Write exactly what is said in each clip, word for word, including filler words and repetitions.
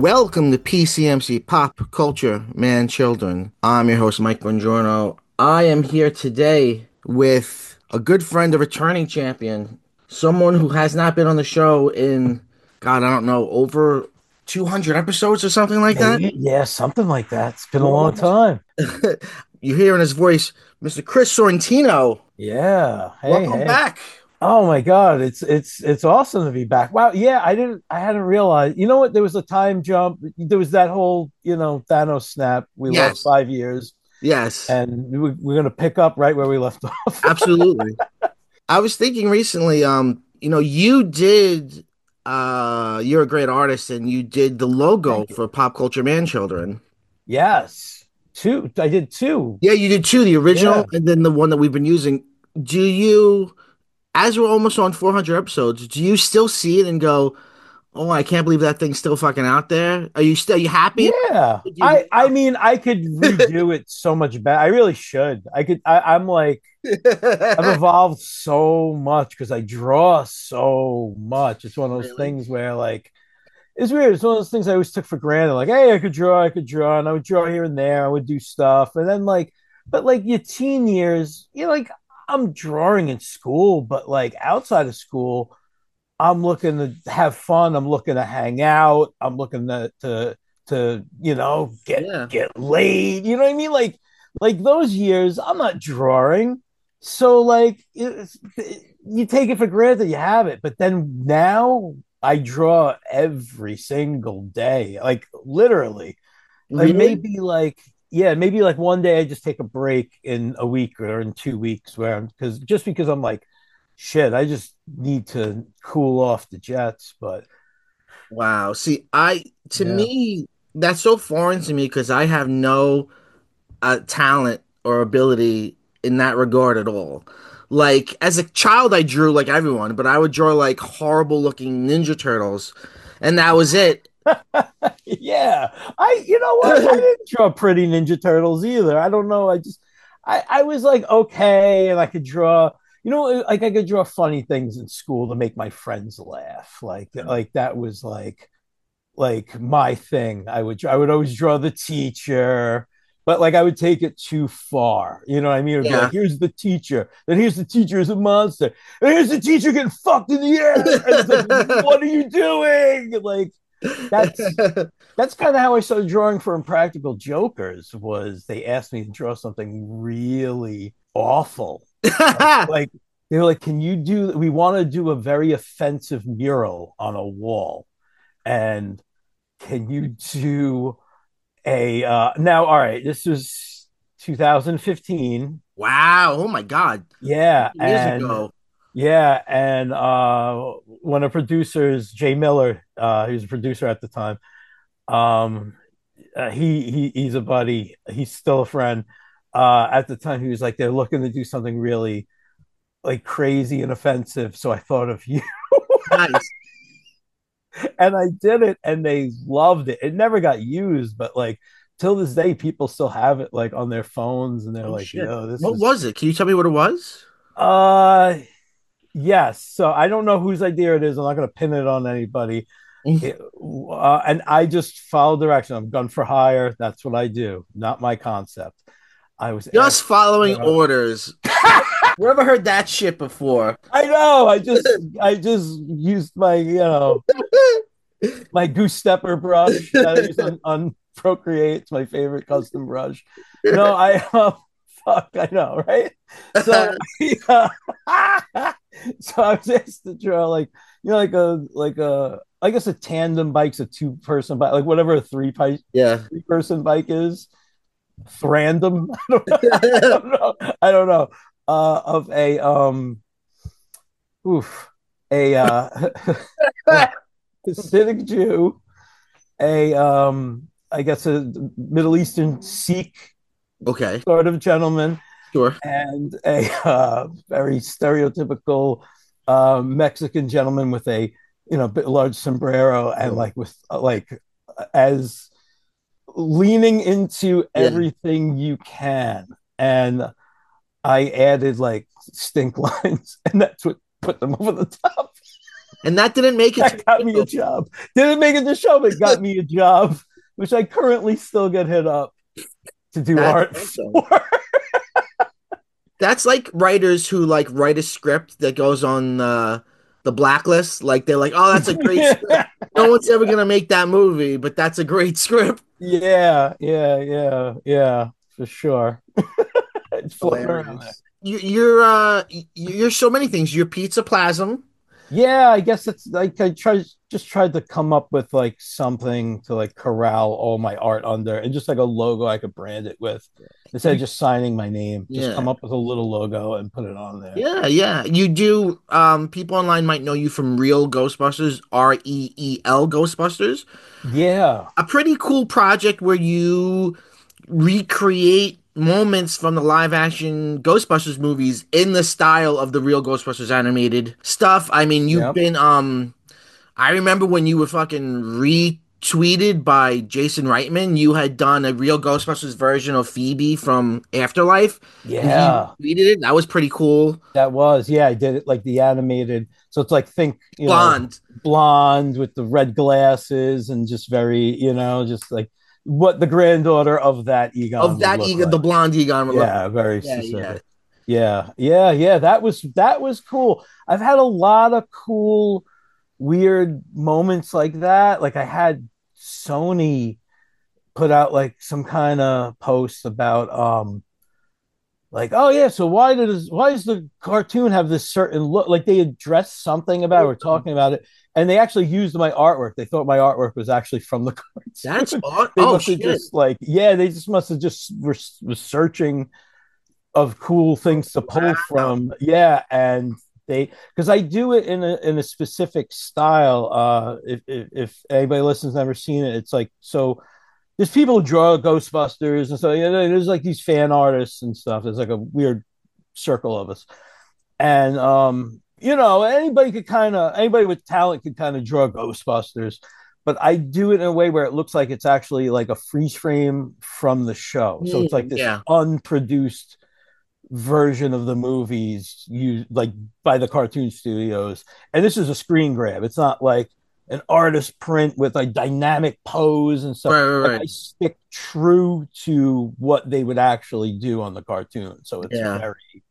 Welcome to P C M C Pop Culture Man Children. I'm your host, Mike Bongiorno. I am here today with a good friend, a returning champion, someone who has not been on the show in, God, I don't know, over two hundred episodes or something like that. Maybe, yeah, something like that. It's been a long What? time. You hear in his voice, Mister Chris Sorrentino. Yeah. Hey, Welcome hey. back. Oh my God, it's it's it's awesome to be back. Wow. Yeah, I didn't I hadn't realized. You know what? There was a time jump. There was that whole, you know, Thanos snap. We lost Yes, five years, yes, and we, we're gonna pick up right where we left off. absolutely. I was thinking recently, um, you know, you did uh you're a great artist and you did the logo Thank you. for Pop Culture Man Children. Yes. Two. I did two. Yeah, you did too, the original Yeah. and then the one that we've been using. Do you, as we're almost on four hundred episodes, do you still see it and go, "Oh, I can't believe that thing's still fucking out there"? Are you still are you happy about Yeah. it? Do I I you mean, I could redo it so much better. I really should. I could I, I'm like I've give evolved so much because I draw so much. It's one of those Really? things where like it's weird. It's one of those things I always took for granted. Like, hey, I could draw, I could draw, and I would draw here and there. I would do stuff, and then like, but like your teen years, you know, like I'm drawing in school, but like outside of school, I'm looking to have fun. I'm looking to hang out. I'm looking to to to you know get Yeah. get laid. You know what I mean? Like like those years, I'm not drawing. So like it's, you take it for granted you have it, but then now I draw every single day, like literally. Like Really? maybe like yeah, maybe like one day I just take a break in a week or in two weeks where I'm because just because I'm like shit, I just need to cool off the jets. But Wow. See, I to yeah, me that's so foreign to me because I have no uh, talent or ability in that regard at all. Like as a child, I drew like everyone, but I would draw like horrible looking Ninja Turtles, and that was it. yeah. I you know what? I didn't draw pretty Ninja Turtles either. I don't know. I just I I was like okay, and I could draw. You know, like I could draw funny things in school to make my friends laugh. Like like that was like like my thing. I would I would always draw the teacher, but like I would take it too far. You know what I mean? It would be like, Yeah. here's the teacher, then here's the teacher as a monster, and here's the teacher getting fucked in the air, and it's like, what are you doing? Like that's that's kind of how I started drawing for Impractical Jokers. Was they asked me to draw something really awful, like like they were like, can you do? We want to do a very offensive mural on a wall, and can you do a uh now all right, this was two thousand fifteen. Wow. Oh my God. Yeah, Years and ago. yeah, and uh one of producers, Jay Miller, uh he was a producer at the time. Um uh, he he he's a buddy. He's still a friend. Uh at the time he was like they're looking to do something really like crazy and offensive. So I thought of you. Nice. And I did it and they loved it. It never got used, but like till this day, people still have it like on their phones and they're Oh like, shit. yo, this What is was it? Can you tell me what it was? uh yes. So I don't know whose idea it is. I'm not gonna pin it on anybody. It, uh, and I just follow direction. I'm gun for hire. That's what I do, not my concept. I was Just asked, following uh, orders. Never heard that shit before. I know. I just I just used my you know my goose stepper brush that I use on, on Procreate. It's my favorite custom brush. No, I uh, fuck, I know, right? So, uh, so I was asked to draw like you know, like a like a I guess a tandem bike's a two person bike, like whatever a three bike Yeah. three person bike is. Random. I don't know. I don't know. I don't know. Uh, of a um, oof, a uh, a Hasidic Jew, a um I guess a Middle Eastern Sikh Okay. sort of gentleman, Sure. and a uh, very stereotypical uh, Mexican gentleman with a you know large sombrero and Sure. like with uh, like as leaning into Yeah. everything you can. And I added like stink lines, and that's what put them over the top. And that didn't make it to That got the me a show. job. Didn't make it to the show, but got me a job, which I currently still get hit up to do That's art awesome. for. That's like writers who like write a script that goes on uh, the blacklist. Like they're like, oh, that's a great script. Yeah, No one's ever gonna make that movie, but that's a great script. yeah, yeah, yeah, yeah, for sure. It's floating around there. Hilarious. You, you're uh, y- you're so many things. You're Pizza Plasm. Yeah, I guess it's like I tried just tried to come up with like something to like corral all my art under and just like a logo I could brand it with instead of You, just signing my name. Just yeah. come up with a little logo and put it on there. Yeah, yeah. You do. Um, people online might know you from Real Ghostbusters, R E E L Ghostbusters, Yeah. a pretty cool project where you recreate moments from the live action Ghostbusters movies in the style of the Real Ghostbusters animated stuff. I mean, you've Yep. been um I remember when you were fucking retweeted by Jason Reitman, you had done a Real Ghostbusters version of Phoebe from Afterlife, and he Yeah. retweeted it. That was pretty cool. That was, yeah, I did it like the animated. So it's like think, you know, Blonde. blonde with the red glasses and just very, you know, just like what the granddaughter of that Of Egon would that look Egon, the like. blonde Egon would look like. Yeah, very Yeah, yeah. specific. Yeah, yeah, yeah. That was that was cool. I've had a lot of cool, weird moments like that. Like I had Sony put out like some kind of post about um like, oh yeah, so why does why does the cartoon have this certain look? Like they addressed something about it, or talking about it, and they actually used my artwork. They thought my artwork was actually from the That's cartoon. aw- They oh must have shit. just like, yeah, they just must have just were, was searching of cool things to pull Wow. from. Yeah, and they because I do it in a in a specific style. Uh, if, if if anybody listens never seen it, it's like so there's people who draw Ghostbusters and so yeah, there's like these fan artists and stuff. There's like a weird circle of us, and um, you know, anybody could kind of anybody with talent could kind of draw Ghostbusters, but I do it in a way where it looks like it's actually like a freeze frame from the show. So it's like Mm, this yeah. unproduced version of the movies you like by the cartoon studios, and this is a screen grab. It's not like an artist print with a dynamic pose and stuff. Right, right, Like right. I stick true to what they would actually do on the cartoon, so it's Yeah. very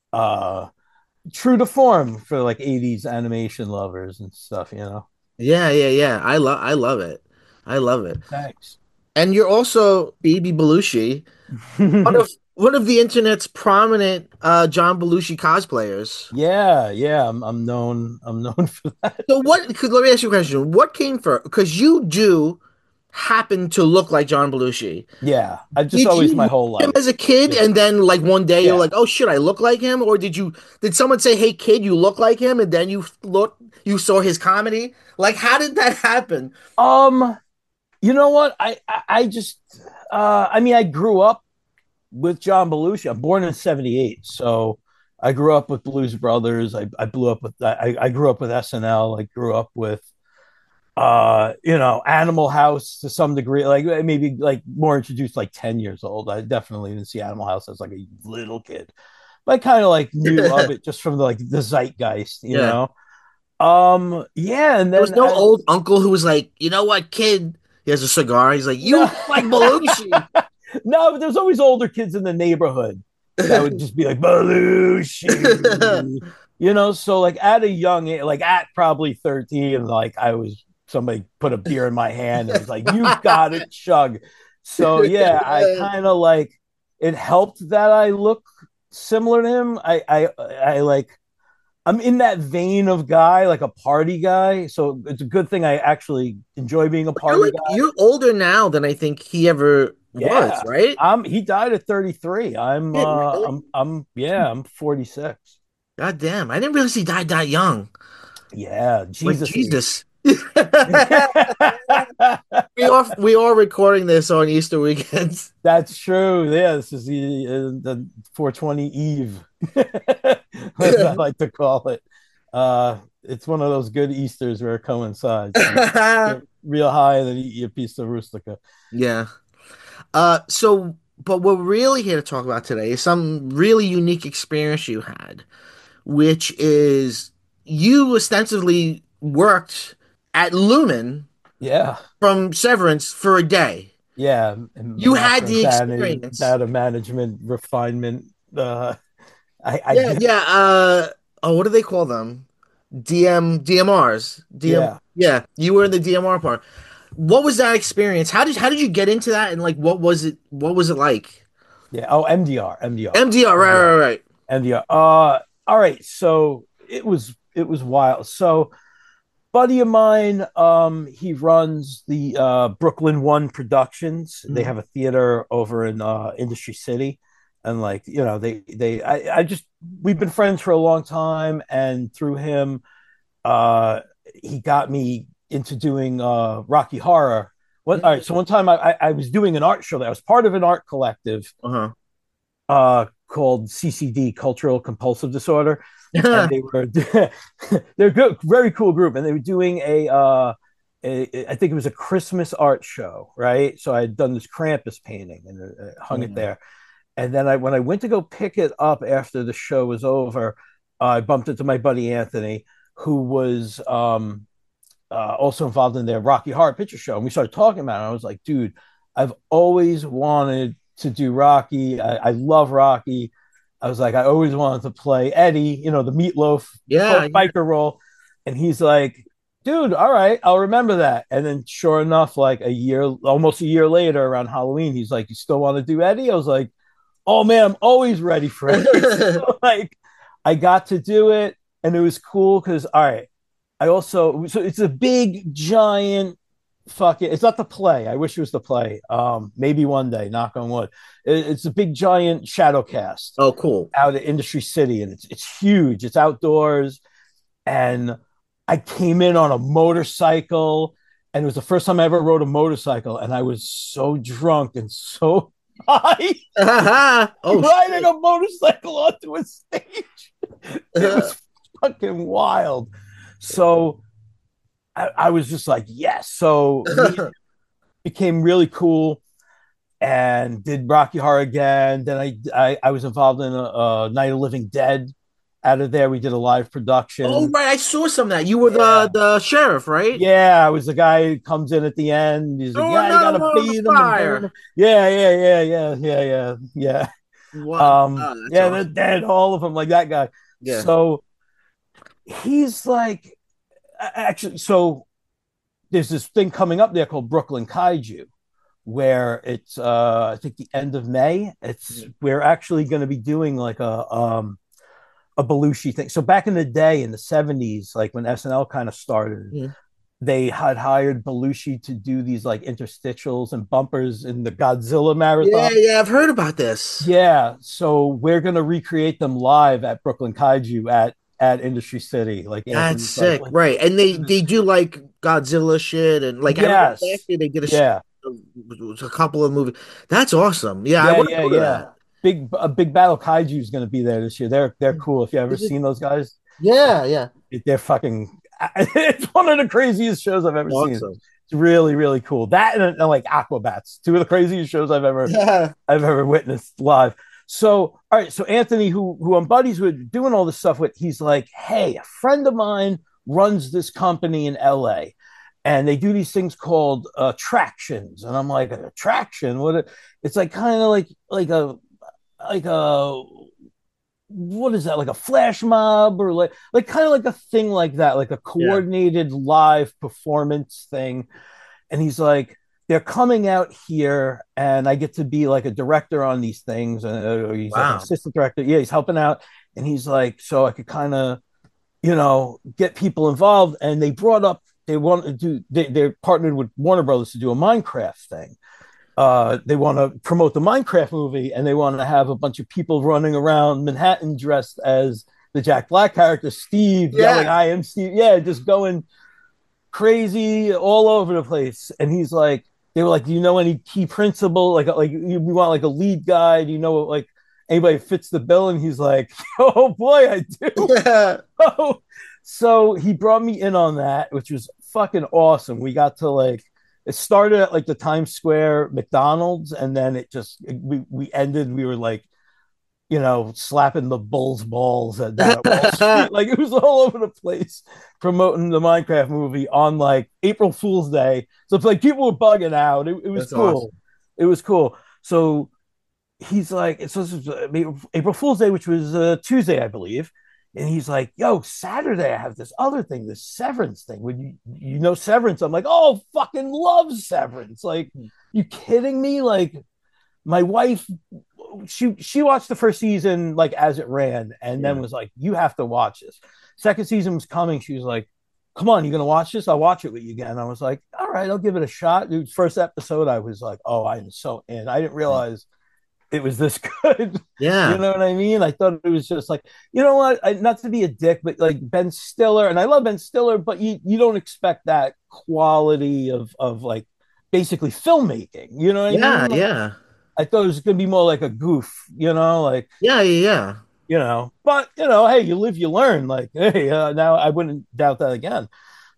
uh true to form for like eighties animation lovers and stuff, you know. Yeah, yeah, yeah. I love I love it. I love it. Thanks. And you're also Baby Belushi, one of one of the internet's prominent uh John Belushi cosplayers. Yeah, yeah, I'm, I'm known i'm known for that. So what could let me ask you a question. What came first? Because you do happen to look like John Belushi. Yeah, I just Did always you my know whole him life. as a kid Yeah, and then like one day you're yeah. like, oh shit, I look like him? Or did you did someone say, hey kid, you look like him, and then you look you saw his comedy? Like how did that happen? um You know what? I I, I just uh I mean I grew up with John Belushi. I'm born in seventy-eight, so I grew up with Blues Brothers. I I blew up with I I grew up with S N L. I grew up with uh you know Animal House to some degree, like maybe like more introduced like ten years old. I definitely didn't see Animal House as like a little kid, but I kind of like knew of it just from the, like the zeitgeist, you Yeah. know. Um yeah, and There was then no as old uncle who was like, you know what, kid? He has a cigar. He's like, you no look like Belushi. no, but there's always older kids in the neighborhood that would just be like Belushi, you know. So like at a young age, like at probably thirteen, like I was somebody put a beer in my hand and was like, "You got it, chug." So yeah, I kind of like it helped that I look similar to him. I I I like I'm in that vein of guy, like a party guy. So it's a good thing I actually enjoy being a You're party like guy. you're older now than I think he ever was, Yeah. right? I'm he died at thirty-three. I'm Shit, uh really? I'm I'm yeah, I'm forty-six. God damn. I didn't realize he died that young. Yeah, Like Jesus age. Jesus. We are we are recording this on Easter weekends. That's true. Yeah, this is the, uh, the four twenty Eve, as I like to call it. Uh, it's one of those good Easters where it coincides. You get real high and then eat you a piece of rustica. Yeah. Uh, so, but what we're really here to talk about today is some really unique experience you had, which is you ostensibly worked at Lumen Yeah. from Severance for a day. Yeah. And You had macro the data, experience. data management, refinement. Uh, I, I Yeah, did. yeah. Uh, oh, what do they call them? D M D M Rs. D M. Yeah. Yeah, you were in the D M R part. What was that experience? How did how did you get into that? And like, what was it? What was it like? Yeah. Oh, M D R, M D R, M D R. Right, M D R, right, right. M D R. Uh, all right. So it was, it was wild. So buddy of mine, um, he runs the uh, Brooklyn One Productions. They Mhm. have a theater over in uh, Industry City, and like you know, they they I, I just we've been friends for a long time, and through him, uh, he got me into doing uh, Rocky Horror. What? All right. So one time I, I I was doing an art show that I was part of an art collective Uh-huh. uh, called C C D, Cultural Compulsive Disorder, and they were they're good, very cool group, and they were doing a, uh, a I think it was a Christmas art show, right? So I had done this Krampus painting and uh, hung it Mhm. there, and then I when I went to go pick it up after the show was over, uh, I bumped into my buddy Anthony, who was um, uh, also involved in their Rocky Horror Picture Show, and we started talking about it. And I was like, dude, I've always wanted to do Rocky. I, I love Rocky. I was like, I always wanted to play Eddie, you know, the Meatloaf Yeah, yeah. biker role. And he's like, dude, all right, I'll remember that. And then sure enough, like a year, almost a year later around Halloween, he's like, you still want to do Eddie? I was like, oh man, I'm always ready for Eddie. So, like, I got to do it and it was cool because, all right, I also, so it's a big, giant fucking, it's not the play. I wish it was the play. Um, maybe one day, knock on wood. It, it's a big, giant shadow cast Oh, cool. out at Industry City, and it's it's huge. It's outdoors, and I came in on a motorcycle, and it was the first time I ever rode a motorcycle, and I was so drunk and so high Oh riding shit. a motorcycle onto a stage. It was fucking wild. So I, I was just like, yes. So me became really cool and did Rocky Horror again. Then I I, I was involved in a, a Night of Living Dead. Out of there, we did a live Oh production. right, I saw some of that. You were the Yeah, the sheriff, right? yeah. I was the guy who comes in at the end. He's like, Throw yeah, you another gotta one on the beat them and burn fire. them. Yeah, yeah, yeah, yeah, yeah, yeah, yeah. What? Um, Oh, that's yeah, they're awesome. dead, all of them, like that guy. Yeah. So he's like, actually, so there's this thing coming up there called Brooklyn Kaiju, where it's uh I think the end of May. It's we're actually going to be doing like a um a Belushi thing. So back in the day in the seventies, like when S N L kind of started, Mhm. they had hired Belushi to do these like interstitials and bumpers in the Godzilla Yeah, marathon. yeah, I've heard about this. Yeah, so we're gonna recreate them live at Brooklyn Kaiju at at Industry City. Like That's Anthony's like, sick, like right? And they they do like Godzilla shit, and like I remember last yes, year they did a, yeah, a couple of movies. That's awesome. Yeah, I yeah, want to yeah, go to yeah. that. Big a big battle kaiju is going to be there this year. They're they're cool. If you ever Is it? seen those guys, Yeah, yeah. they're fucking. It's one of the craziest shows I've ever seen. Awesome. It's really really cool. That and, and like Aquabats, two of the craziest shows I've ever Yeah. I've ever witnessed live. So all right, so Anthony, who who I'm buddies with, doing all this stuff with, he's like, hey, a friend of mine runs this company in L A. And they do these things called uh, attractions, and I'm like, an attraction? What? It's like kind of like like a like a what is that, like a flash mob, or like like kind of like a thing like that, like a Yeah. coordinated live performance thing. And he's like, they're coming out here and I get to be like a director on these things, and uh, he's like an Wow. assistant director, yeah, he's helping out. And he's like, so I could kind of, you know, get people involved. And they brought up, they want to do, they, they're partnered with Warner Brothers to do a Minecraft thing. Uh, they want to promote the Minecraft movie, and they want to have a bunch of people running around Manhattan dressed as the Jack Black character, Steve, yelling, Yeah. I am Steve. Yeah, just going crazy all over the place. And he's like, they were like, do you know any key principal? Like, like we want like a lead guy. Do you know like anybody fits the bill? And he's like, oh boy, I do. Yeah. Oh, so he brought me in on that, which was fucking awesome. We got to like, it started at like the Times Square McDonald's, and then it just we we ended. We were like you know, slapping the Bulls balls at, down at Wall Street. Like it was all over the place promoting the Minecraft movie on like April Fool's Day. So it's like people were bugging out. It, it was That's awesome. cool. It was cool. So he's like, it's so April Fool's Day, which was uh, Tuesday, I believe. And he's like, yo, Saturday, I have this other thing, this Severance thing. Would you, you know, Severance? I'm like, oh, fucking love Severance. Like, you kidding me? Like, my wife, she she watched the first season like as it ran, and Yeah. then was like, "You have to watch this." Second season was coming. She was like, "Come on, you gonna watch this? I'll watch it with you again." I was like, "All right, I'll give it a shot." Dude, first episode, I was like, "Oh, I'm so in." I didn't realize it was this good. You Yeah. know what I mean? I thought it was just like, you know what? I, not to be a dick, but like Ben Stiller, and I love Ben Stiller, but you you don't expect that quality of of like basically filmmaking. You know what I Yeah. mean? Like, Yeah. I thought it was gonna be more like a goof, you know, like Yeah. Yeah. you know. But you know, hey, you live, you learn. Like, hey, uh, now I wouldn't doubt that again.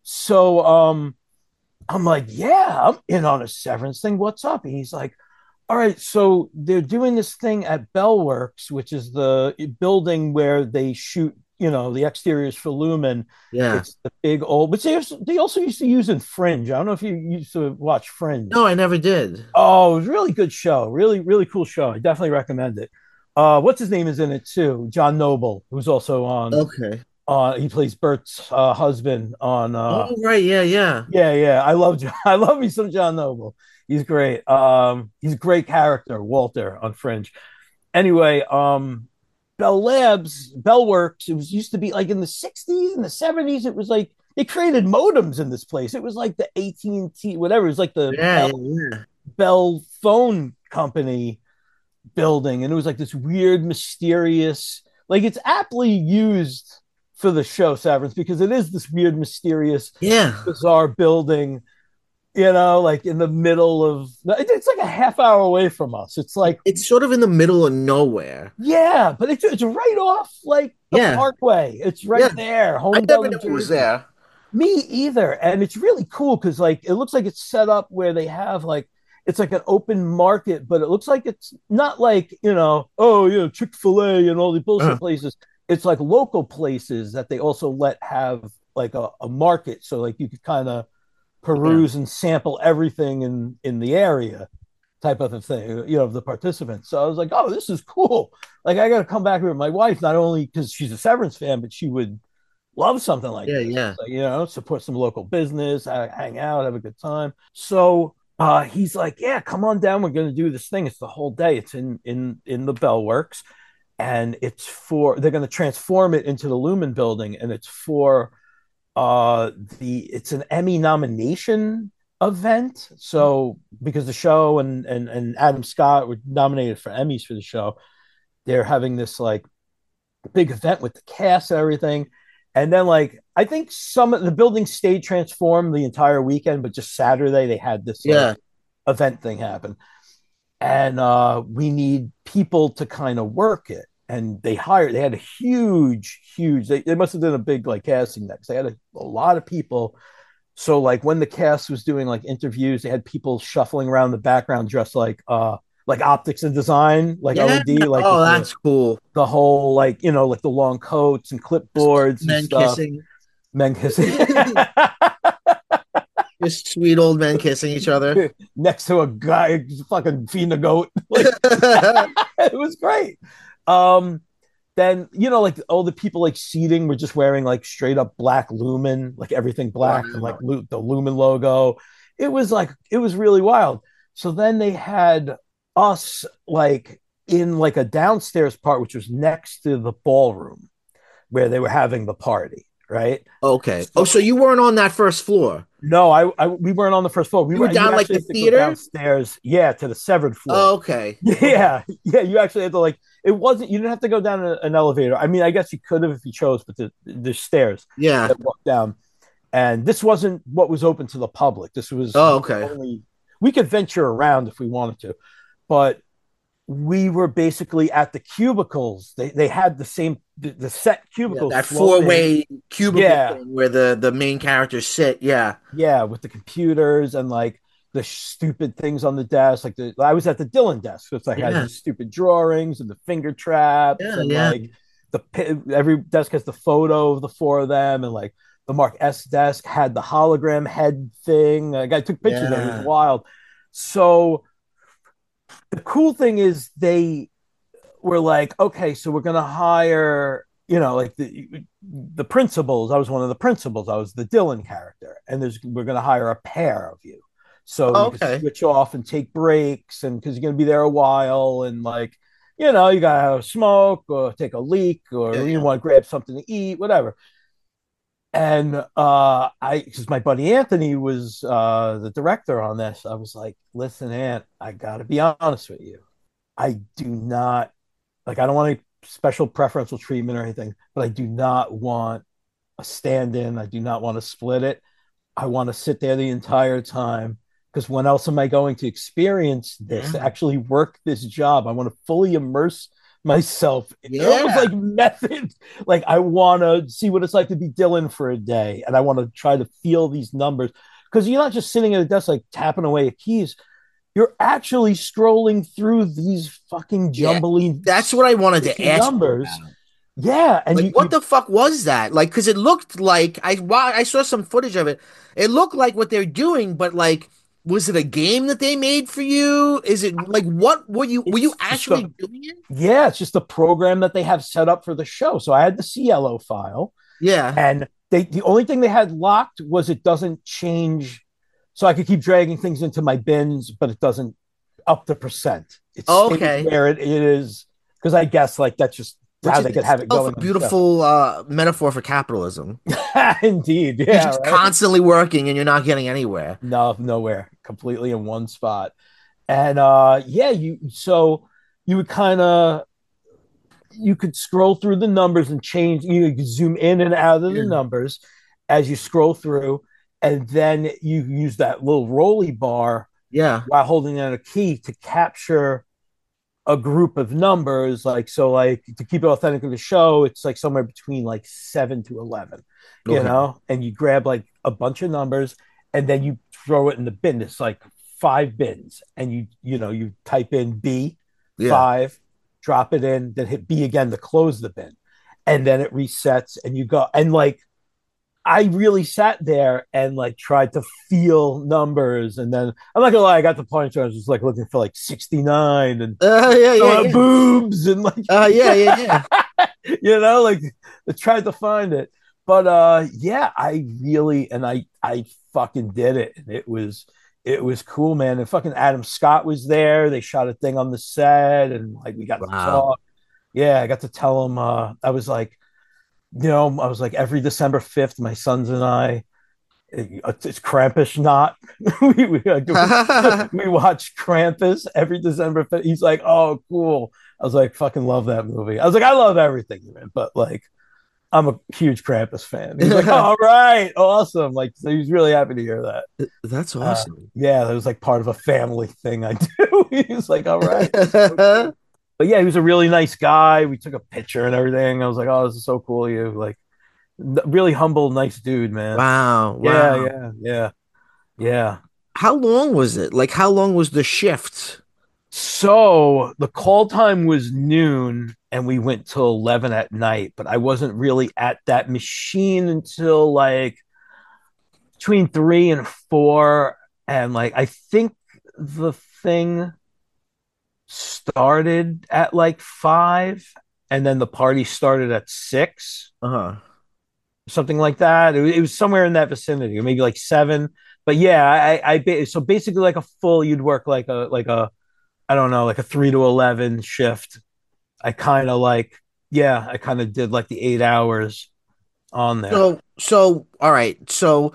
So, um, I'm like, yeah, I'm in on a Severance thing. What's up? And he's like, all right, so they're doing this thing at Bellworks, which is the building where they shoot, you know, the exteriors for Lumen. Yeah. It's the big old, but they also, they also used to use in Fringe. I don't know if you used to watch Fringe. No, I never did. Oh, it was a really good show. Really, really cool show. I definitely recommend it. Uh, what's his name is in it too? John Noble, who's also on. Okay. Uh, he plays Bert's uh, husband on. Uh, Oh, right. Yeah. Yeah. yeah, yeah. I love. I love me some John Noble. He's great. Um, he's a great character, Walter on Fringe. Anyway, um, Bell Labs, Bell Works. It was used to be like in the sixties and the seventies. It was like they created modems in this place. It was like the A T and T, whatever. It was like the Yeah. Bell Yeah. Bell Phone Company building, and it was like this weird, mysterious. Like it's aptly used for the show Severance because it is this weird, mysterious, Yeah. bizarre building. You know, like in the middle of it's like a half hour away from us. It's like It's sort of in the middle of nowhere. yeah, but it's it's right off like the Yeah. Parkway. It's Yeah. right there, I Homedale, never New knew it was Jersey. there. Me either. And it's really cool because like it looks like it's set up where they have like it's like an open market, but it looks like it's not like, you know, oh yeah, Chick-fil-A and all the Uh, bullshit places. It's like local places that they also let have like a, a market. So like you could kind of yeah. peruse and sample everything in in the area type of a thing, you know, of the participants. So I was like, oh, this is cool. Like I got to come back here with my wife, not only because she's a Severance fan, but she would love something like Yeah. this. Yeah. Like, you know, support some local business, hang out, have a good time. So uh, he's like, yeah, come on down. We're going to do this thing. It's the whole day. It's in in in the Bell Works, and it's for they're going to transform it into the Lumen Building, and it's for uh the it's an Emmy nomination event. So because the show and and and Adam Scott were nominated for Emmys for the show, they're having this like big event with the cast and everything. And then like I think some of the building stayed transformed the entire weekend, but just Saturday they had this like Yeah. event thing happen. And uh we need people to kind of work it. And they hired they had a huge, huge they, they must have done a big like casting next. They had a, a lot of people. So like when the cast was doing like interviews, they had people shuffling around the background dressed like uh like optics and design, like Yeah. L E D, like Oh, with the that's cool. the whole like you know like the long coats and clipboards and Men stuff. kissing. Men kissing Just sweet old men kissing each other. next to a guy fucking feeding a goat. Like it was great. Um, then you know like all the people like seating were just wearing like straight up black Lumen, like everything black and like Wow. lu- the Lumen logo. It was like it was really wild. So then they had us like in like a downstairs part, which was next to the ballroom where they were having the party, right? Okay. Oh, So so you weren't on that first floor. no, I, I we weren't on the first floor. We You were were you down like actually the have to go theater? downstairs, yeah, to the severed floor. Oh, okay. Okay. Yeah, yeah, you actually had to like it wasn't you didn't have to go down a, an elevator. I mean, I guess you could have if you chose, but the, there's stairs Yeah. that walk down. And this wasn't what was open to the public. This was Oh, okay. only we could venture around if we wanted to, but we were basically at the cubicles. They they had the same the, the set Yeah, cubicles that floating. four-way cubicle Yeah, thing where the the main characters sit. Yeah. yeah, with the computers and like the stupid things on the desk. Like the I was at the Dylan desk, so it's like has Yeah. the stupid drawings and the finger traps Yeah. and Yeah. like the every desk has the photo of the four of them, and like the Mark S desk had the hologram head thing. Like I took pictures of it. It was Yeah. wild. So the cool thing is they were like, okay, so we're gonna hire, you know, like the the principals. I was one of the principals. I was the Dylan character, and there's we're gonna hire a pair of you, so Oh, you can okay. switch off and take breaks, and because you're gonna be there a while, and like, you know, you gotta have a smoke or take a leak, Yeah. or you Yeah. want to grab something to eat, whatever. And uh, I, because my buddy Anthony was uh, the director on this, I was like, listen, Ant, I gotta be honest with you. I do not like I don't want any special preferential treatment or anything, but I do not want a stand-in. I do not want to split it. I want to sit there the entire time because when else am I going to experience this, to Yeah. actually work this job? I want to fully immerse myself, almost Yeah. like method. Like I want to see what it's like to be Dylan for a day, and I want to try to feel these numbers because you're not just sitting at a desk like tapping away at keys. You're actually scrolling through these fucking Yeah. jumbly That's what I wanted to ask you numbers. about. Yeah, and Like, you, what you the fuck was that? Like, because it looked like I wa- I saw some footage of it. It looked like what they're doing, but like, was it a game that they made for you? Is it like what were you were you it's just actually a doing it? yeah, it's just a program that they have set up for the show. So I had the C L O file, Yeah. and they the only thing they had locked was it doesn't change, so I could keep dragging things into my bins, but it doesn't up the percent. It stays Okay. where it is because I guess like that's just Which how is they could have it itself a going on the show. beautiful uh, metaphor for capitalism. Indeed, You're yeah, just right. constantly working and you're not getting anywhere. No, nowhere, completely in one spot. And uh yeah, you so you would kind of you could scroll through the numbers and change, you could zoom in and out of the Yeah. numbers as you scroll through, and then you use that little rolly bar Yeah. while holding down a key to capture a group of numbers. Like so like to keep it authentic to the show, it's like somewhere between like seven to eleven, you Okay. know, and you grab like a bunch of numbers and then you throw it in the bin. It's like five bins, and you you know you type in B Yeah. five, drop it in, then hit B again to close the bin, and then it resets and you go. And like I really sat there and like tried to feel numbers, and then I'm not gonna lie, I got the point where I was just like looking for like sixty-nine and Uh, yeah. Yeah. uh, Yeah. boobs and like Uh, yeah. Yeah. Yeah. you know, like I tried to find it. But uh yeah, I really and I I fucking did it. And it was it was cool, man. And fucking Adam Scott was there. They shot a thing on the set, and like we got to Wow. talk. Yeah, I got to tell him uh I was like, you know, I was like every December fifth, my sons and I it's Krampus not we, we, we watch Krampus every December fifth. He's like, oh cool. I was like, fucking love that movie. I was like, I love everything, man, but like I'm a huge Krampus fan. He's like, oh, all right, awesome. Like, so he's really happy to hear that. That's Uh, awesome. yeah, that was like part of a family thing I do. He's like, all right, this is so cool. But yeah, he was a really nice guy. We took a picture and everything. I was like, oh, this is so cool of you. Like, really humble, nice dude, man. Wow. Yeah, Wow. yeah, yeah, yeah. How long was it? Like, how long was the shift? So the call time was noon and we went till eleven at night, but I wasn't really at that machine until like between three and four. And like, I think the thing started at like five, and then the party started at six, Uh-huh. something like that. It, it was somewhere in that vicinity, or maybe like seven. But yeah, I, I, so basically like a full, you'd work like a, like a, I don't know, like a three to eleven shift. I kind of like, yeah, I kind of did like the eight hours on there. So, so, all right. So,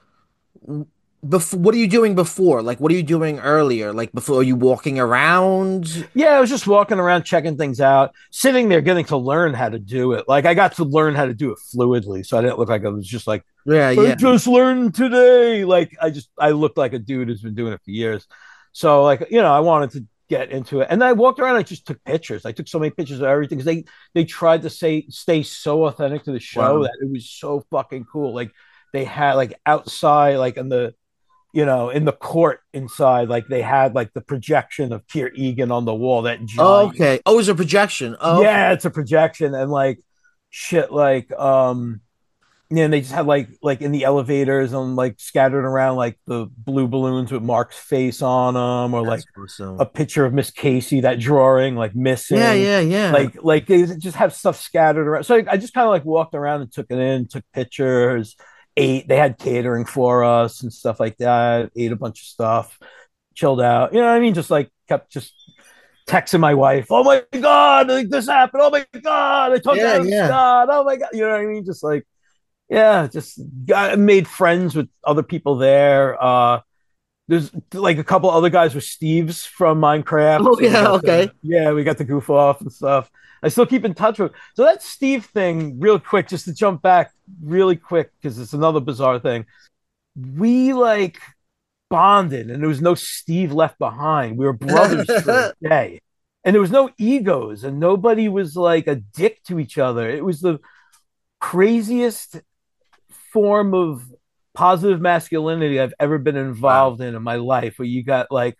before, what are you doing before? Like, what are you doing earlier? Like, before, are you walking around? Yeah, I was just walking around, checking things out, sitting there, getting to learn how to do it. Like I got to learn how to do it fluidly, so I didn't look like I was just like, Yeah, I yeah. just learned today. Like I just, I looked like a dude who's been doing it for years. So like, you know, I wanted to get into it, and I walked around. I just took pictures. I took so many pictures of everything because they they tried to say stay so authentic to the show Wow. that it was so fucking cool. Like they had like outside, like on the you know, in the court inside, like they had like the projection of Kier Egan on the wall, that giant. Okay. Oh, it was a projection. Oh, okay. Yeah, it's a projection, and like shit, like um, yeah, and they just had like like in the elevators and like scattered around like the blue balloons with Mark's face on them, or like That's a awesome. picture of Miss Casey, that drawing like Yeah, missing. yeah, yeah. Like like they just have stuff scattered around. So I, I just kind of like walked around and took it in, took pictures, ate. They had catering for us and stuff like that. Ate a bunch of stuff, chilled out. You know what I mean? Just like kept just texting my wife. Oh my god, like this happened. Oh my god, I talked to Yeah, Adam yeah. Scott. Oh my god, you know what I mean? Just like yeah, just got made friends with other people there. Uh, there's like a couple other guys with Steve's from Minecraft, Oh, so we yeah, got to okay. yeah, we got to goof off and stuff. I still keep in touch with. So that Steve thing, real quick, just to jump back really quick because it's another bizarre thing. We like bonded, and there was no Steve left behind. We were brothers for a day, and there was no egos, and nobody was like a dick to each other. It was the craziest form of positive masculinity I've ever been Wow. involved in in my life, where you got like,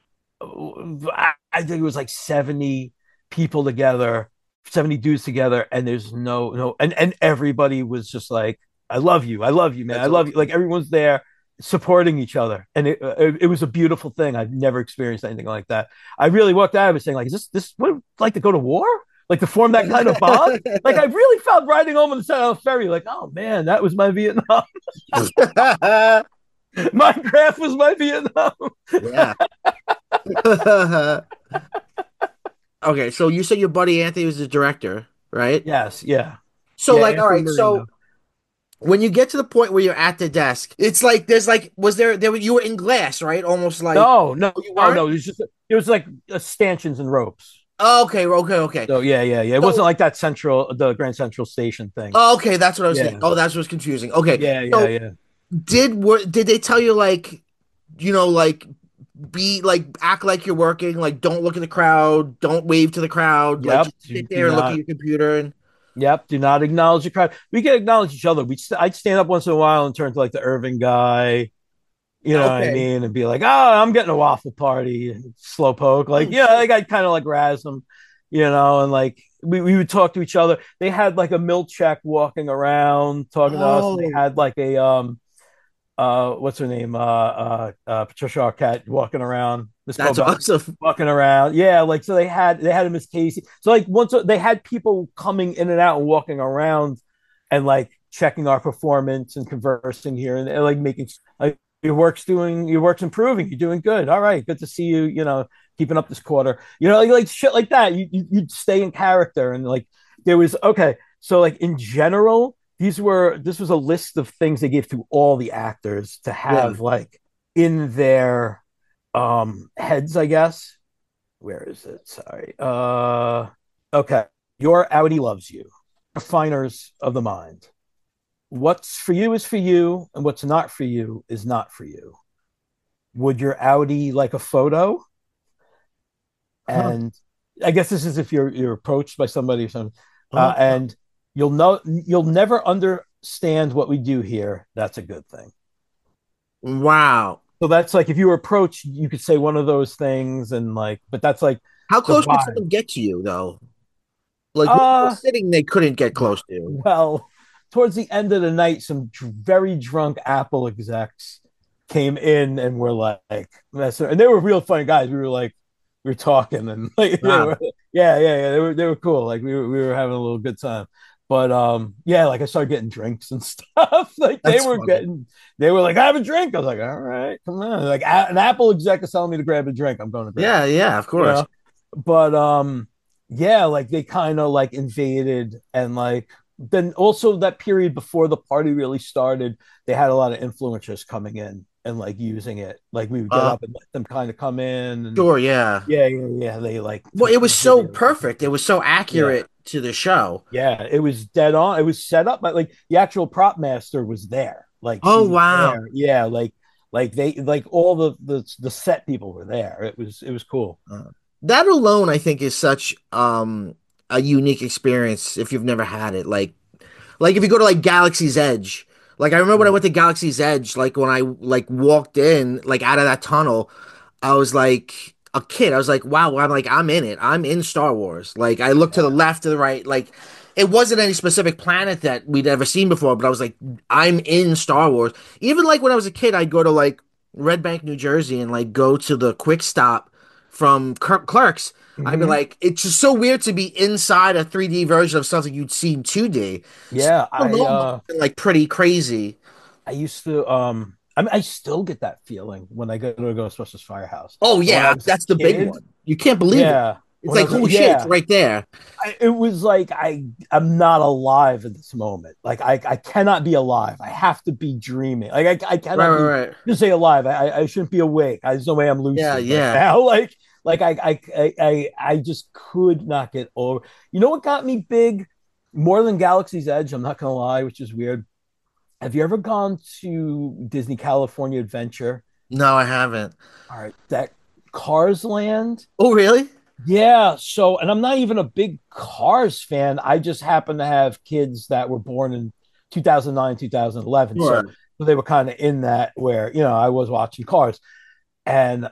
I think it was like seventy people together, seventy dudes together, and there's no, no, and, and everybody was just like, I love you. I love you, man. I That's love you. Like awesome. everyone's there supporting each other. And it, it, it was a beautiful thing. I've never experienced anything like that. I really walked out of it saying, like, is this, this, what, like to go to war? Like to form that kind of bond? Like I really felt riding home on the side of the ferry, like, oh man, that was my Vietnam. Minecraft was my Vietnam. Yeah. Okay, so you said your buddy Anthony was the director, right? Yes, yeah. So Yeah, like, all Anthony right, so Marino. when you get to the point where you're at the desk, it's like there's like was there there were you were in glass, right? Almost like No, no, oh, you no, weren't? no. It was just it was like uh, stanchions and ropes. Oh, okay, okay, okay. So yeah, yeah, yeah. It wasn't So like that central, the Grand Central Station thing. oh, okay, that's what I was thinking. Yeah, Oh, that's what's confusing. Okay. yeah, yeah, So yeah. did were did they tell you like you know like be like act like you're working, like don't look at the crowd, don't wave to the crowd, like Yep. just Do, sit do there and look at not. your computer and Yep. Do not acknowledge the crowd. We can acknowledge each other. We st- I'd stand up once in a while and turn to like the Irving guy. You know what I okay. mean? And be like, oh, I'm getting a waffle party, slow poke. Like, Oh yeah, shit. like I'd kind of like razz them, you know, and like we, we would talk to each other. They had like a Milchek walking around talking to us, and they Oh, had like a um uh what's her name? Uh uh, uh Patricia Arquette walking around, Miss that's Cobell awesome. walking around. Yeah, like so they had they had a Miss Casey. So like once they had people coming in and out and walking around and like checking our performance and conversing here and, and like making like your work's doing your work's improving, you're doing good, all right, good to see you, you know, keeping up this quarter, you know, like, like shit like that. You, you you'd stay in character. And like there was okay, so like in general, these were this was a list of things they gave to all the actors to Yeah. have like in their um heads, I guess. Where is it? Sorry. Uh okay. Your Audi loves you. Refiners of the mind. What's for you is for you, and what's not for you is not for you. Would your Audi like a photo? Huh. And I guess this is if you're you're approached by somebody or something, uh, Oh, and you'll know you'll never understand what we do here. That's a good thing. wow. So that's like if you were approached, you could say one of those things, and like, but that's like How the close could vibe. someone get to you though? Like where you were Uh sitting, they couldn't get close to you. well, towards the end of the night, some dr- very drunk Apple execs came in and were like, messing, and they were real funny guys. We were like, we were talking and like they Wow. were, yeah, yeah, yeah. They were they were cool. Like we were we were having a little good time. But um, yeah, like I started getting drinks and stuff. Like they That's were funny. getting, they were like, "I have a drink." I was like, "All right, come on." Like a- an Apple exec is telling me to grab a drink. I'm going to grab Yeah, yeah, of you course. know. But um, yeah, like they kind of like invaded, and like then also that period before the party really started, they had a lot of influencers coming in and like using it. Like we would get Uh, up and let them kind of come in, and sure, yeah. yeah, yeah, yeah. They like Well, took it was so videos. perfect. It was so Yeah, accurate to the show. yeah. It was dead on. It was set up, but like the actual prop master was there. Like she Oh, was wow. there. Yeah, like like they like all the the the set people were there. It was it was cool. Uh, that alone, I think, is such um a unique experience if you've never had it. Like, like if you go to like Galaxy's Edge, Like I remember when I Mm. went to Galaxy's Edge, like when I like walked in, like out of that tunnel, I was like a kid. I was like, wow, I'm like I'm in it. I'm in Star Wars. Like I looked to the Yeah. left, to the right, like it wasn't any specific planet that we'd ever seen before, but I was like, I'm in Star Wars. Even like when I was a kid, I'd go to like Red Bank, New Jersey, and like go to the Quick Stop from Cler- Clerks. I'd be Hmm. like, it's just so weird to be inside a three D version of something you'd seen two D. So Yeah, I I alone must uh have been like pretty crazy. I used to um I mean I still get that feeling when I go to Ghostbusters Firehouse. Oh But when I yeah, was a that's the big kid, one. You can't believe it. yeah, It's when I like, was a, oh shit, it's yeah, right there. I, it was like I I'm not alive in this moment. Like I I cannot be alive. I have to be dreaming. Like I I Right, cannot be right, right. just say alive. I I I shouldn't be awake. There's no way I'm Yeah, lucid right yeah. now. Like like I I I I I just could not get over. You know what got me big more than Galaxy's Edge? I'm not gonna lie, which is weird. Have you ever gone to Disney California Adventure? No, I haven't. All right, that Cars Land. Oh, really? Yeah, so and I'm not even a big Cars fan. I just happen to have kids that were born in two thousand nine, two thousand eleven. So, Sure. so they were kind of in that where, you know, I was watching Cars. And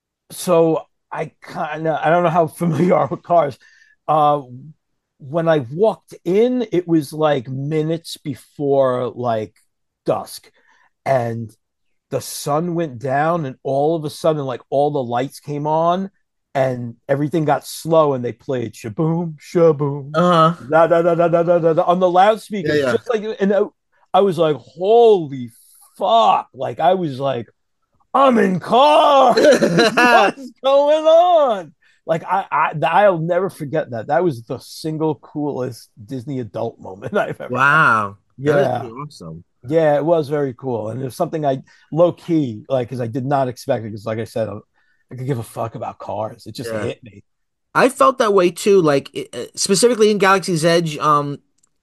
so I kind of I don't know how familiar you are with Cars. Uh when I walked in, it was like minutes before like dusk. And the sun went down and all of a sudden like all the lights came on and everything got slow and they played shaboom shaboom Uh-huh. da, da, da, da, da, da, da, on the Yeah, loudspeakers yeah. just like and I, I was like holy fuck like I was like I'm in cars what's going on like I, I I'll never forget that that was the single coolest Disney adult moment I've ever had. Wow. That is Yeah. pretty awesome. Yeah, it was very cool, and it was something I low key like because I did not expect it. Because, like I said, I, I could give a fuck about cars. It just Yeah. hit me. I felt that way too, like i- uh, specifically in Galaxy's Edge, um,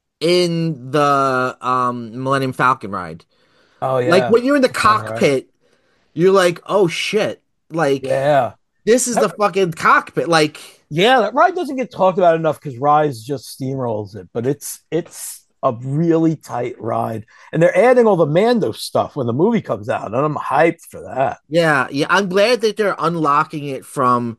in the um Millennium Falcon ride. Oh Like yeah, when you're in the it's a fun ride. cockpit, you're like, oh shit. Like Yeah, this is that, the fucking cockpit. Like, yeah, that ride doesn't get talked about enough because Rise just steamrolls it, but it's it's a really tight ride, and they're adding all the Mando stuff when the movie comes out, and I'm hyped for that. yeah, yeah. I'm glad that they're unlocking it from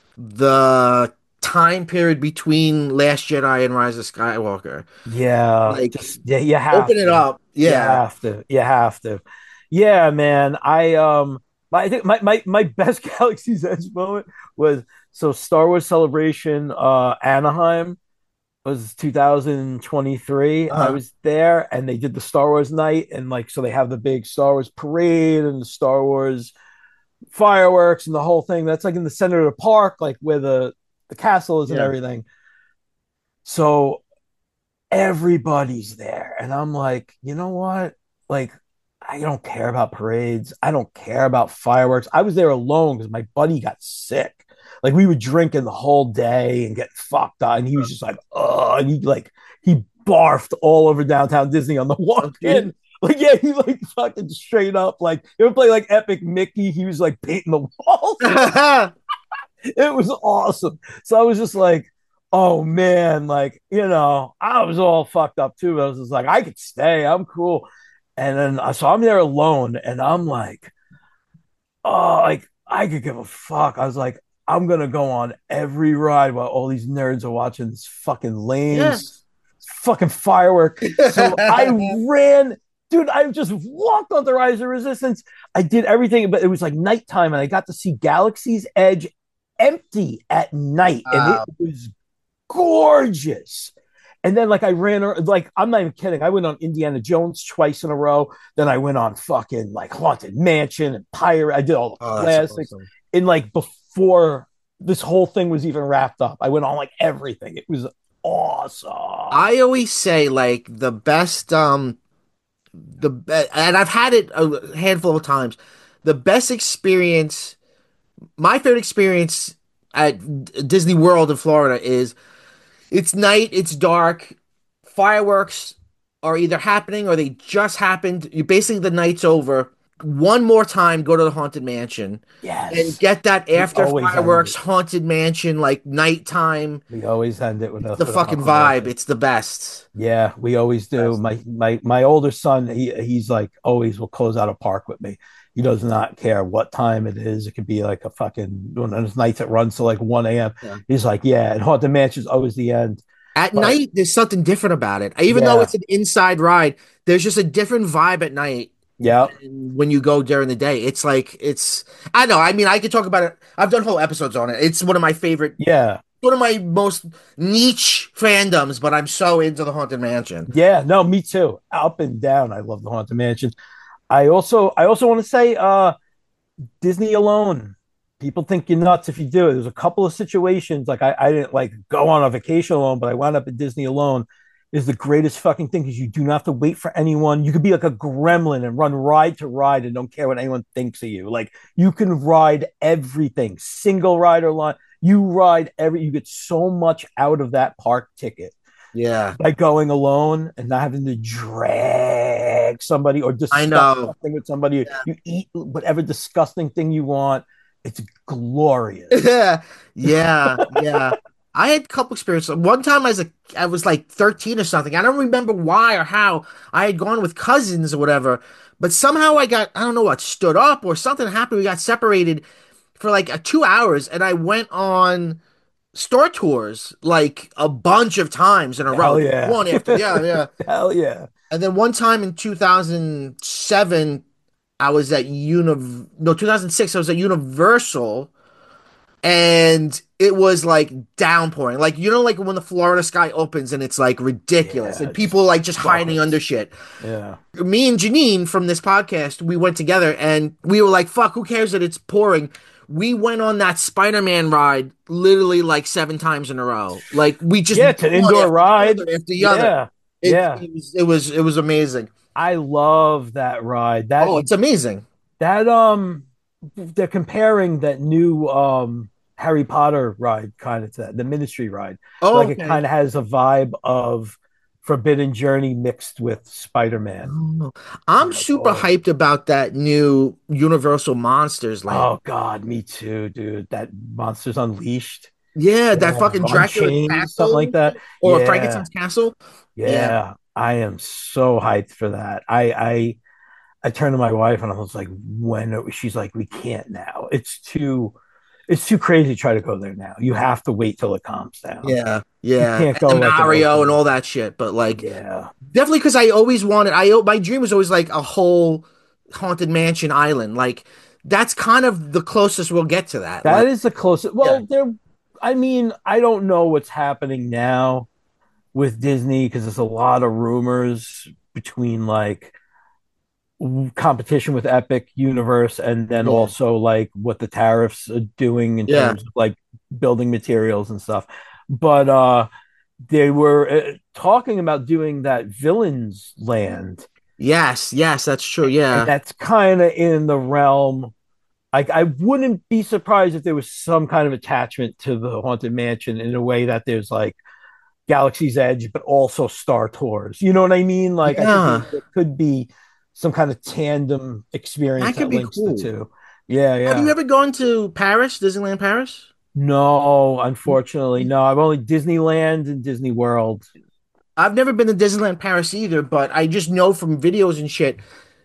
the time period between Last Jedi and Rise of Skywalker. Yeah, Like, just yeah, you have open it to. up. You Yeah. have to. You have to. Yeah, man. I um I think my my, my best Galaxy's Edge moment was so Star Wars Celebration uh Anaheim was two thousand twenty-three. I Uh-huh. was there and they did the Star Wars night and like so they have the big Star Wars parade and the Star Wars fireworks and the whole thing. That's like in the center of the park, like where the the castle is and Yeah. everything. So everybody's there. And I'm like, you know what? Like, I don't care about parades. I don't care about fireworks. I was there alone because my buddy got sick. Like, we were drinking the whole day and getting fucked up. And he was just like, oh, and he like, he barfed all over downtown Disney on the walk Okay. in. Like, yeah, he like fucking straight up, like, you ever play like Epic Mickey? He was like painting the walls. It was awesome. So I was just like, oh man, like, you know, I was all fucked up too. I was just like, I could stay, I'm cool. And then uh, so I'm there alone and I'm like, oh, like I could give a fuck. I was like, I'm gonna go on every ride while all these nerds are watching this fucking lame Yeah. fucking firework. So I ran, dude. I just walked on the Rise of Resistance. I did everything, but it was like nighttime, and I got to see Galaxy's Edge empty at night, and it Wow. was gorgeous. And then like I ran like I'm not even kidding. I went on Indiana Jones twice in a row. Then I went on fucking like Haunted Mansion and Pirate. I did all the Oh, that's classics. awesome. And like before this whole thing was even wrapped up, I went on like everything. It was awesome. I always say like the best um the be- and I've had it a handful of times. The best experience, my favorite experience at Disney World in Florida is it's night, it's dark, fireworks are either happening or they just happened. You basically the night's over. one more time go to the Haunted Mansion and Yes. get that We after always end fireworks it. Haunted Mansion like nighttime. We always end it with It's a the with a fucking haunted vibe. mansion. It's the best. Yeah, we always do. Best. My my my older son, he he's like always will close out a park with me. He does not care what time it is. It could be like a fucking one of those nights it runs to like one a m. Yeah. He's like, yeah, and Haunted Mansion's always the end. At But night, there's something different about it. Even though yeah, it's an inside ride, there's just a different vibe at night yeah, than when you go during the day. It's like it's I know, I mean I could talk about it. I've done whole episodes on it. It's one of my favorite yeah, one of my most niche fandoms, but I'm so into the Haunted Mansion. yeah. No, me too. Up and down. I love the Haunted Mansion. I also I also want to say uh Disney alone. People think you're nuts if you do it. There's a couple of situations like I, I didn't like go on a vacation alone, but I wound up at Disney alone. Is the greatest fucking thing because you do not have to wait for anyone. You could be like a gremlin and run ride to ride and don't care what anyone thinks of you. Like you can ride everything, single rider line. You ride every. You get so much out of that park ticket Yeah, by going alone and not having to drag somebody or I discuss know. something with somebody. You eat whatever disgusting thing you want. It's glorious. Yeah, yeah, yeah. I had a couple experiences. One time as a I was like thirteen or something. I don't remember why or how. I had gone with cousins or whatever, but somehow I got I don't know what stood up or something happened. We got separated for like a two hours, and I went on store tours like a bunch of times in a row, Hell yeah. one after yeah, yeah. Hell yeah. And then one time in two thousand seven, I was at Univ no two thousand six. I was at Universal and it was like downpouring. Like you know, like when the Florida sky opens and it's like ridiculous, Yeah. and It's people like just hiding under buckets. shit. Yeah. Me and Janine from this podcast, we went together and we were like, "Fuck, who cares that it's pouring?" We went on that Spider-Man ride literally like seven times in a row. Like we just Yeah. It's an one indoor after the ride. other after the other. Yeah. It, Yeah. it was it was it was amazing. I love that ride. That, Oh, it's amazing. that, um, they're comparing that new, um, Harry Potter ride kind of to that, the ministry ride. Oh, Like it okay. kind of has a vibe of Forbidden Journey mixed with Spider Man. Oh, I'm I'm like, super oh, hyped about that new Universal Monsters Land. oh God, me too, dude. That Monsters Unleashed. Yeah, that Yeah. fucking Dracula's Unchained, something like castle that. or Yeah. Frankenstein's castle. Yeah. Yeah. I am so hyped for that. I, I, I turned to my wife and I was like, when are we? She's like, we can't now. It's too, it's too crazy to try to go there now. You have to wait till it calms down. Yeah. You Yeah. can't And the go like in Mario and April. all that shit. But like Yeah. definitely because I always wanted I my dream was always like a whole haunted mansion island. Like that's kind of the closest we'll get to that. That Like is the closest. yeah. Well, there, I mean, I don't know what's happening now with Disney because there's a lot of rumors between like competition with Epic Universe and then Yeah. also like what the tariffs are doing in Yeah. terms of like building materials and stuff. But uh they were uh, talking about doing that Villains Land, Yes, yes, that's true. and Yeah. that's kind of in the realm. Like I wouldn't be surprised if there was some kind of attachment to the Haunted Mansion in a way that there's like Galaxy's Edge, but also Star Tours. You know what I mean? Like I think there, Yeah. there could be some kind of tandem That experience could that be links the cool. two. Yeah, Have you yeah. ever gone to Paris, Disneyland Paris? No, unfortunately, no. I've only Disneyland and Disney World. I've never been to Disneyland Paris either, but I just know from videos and shit,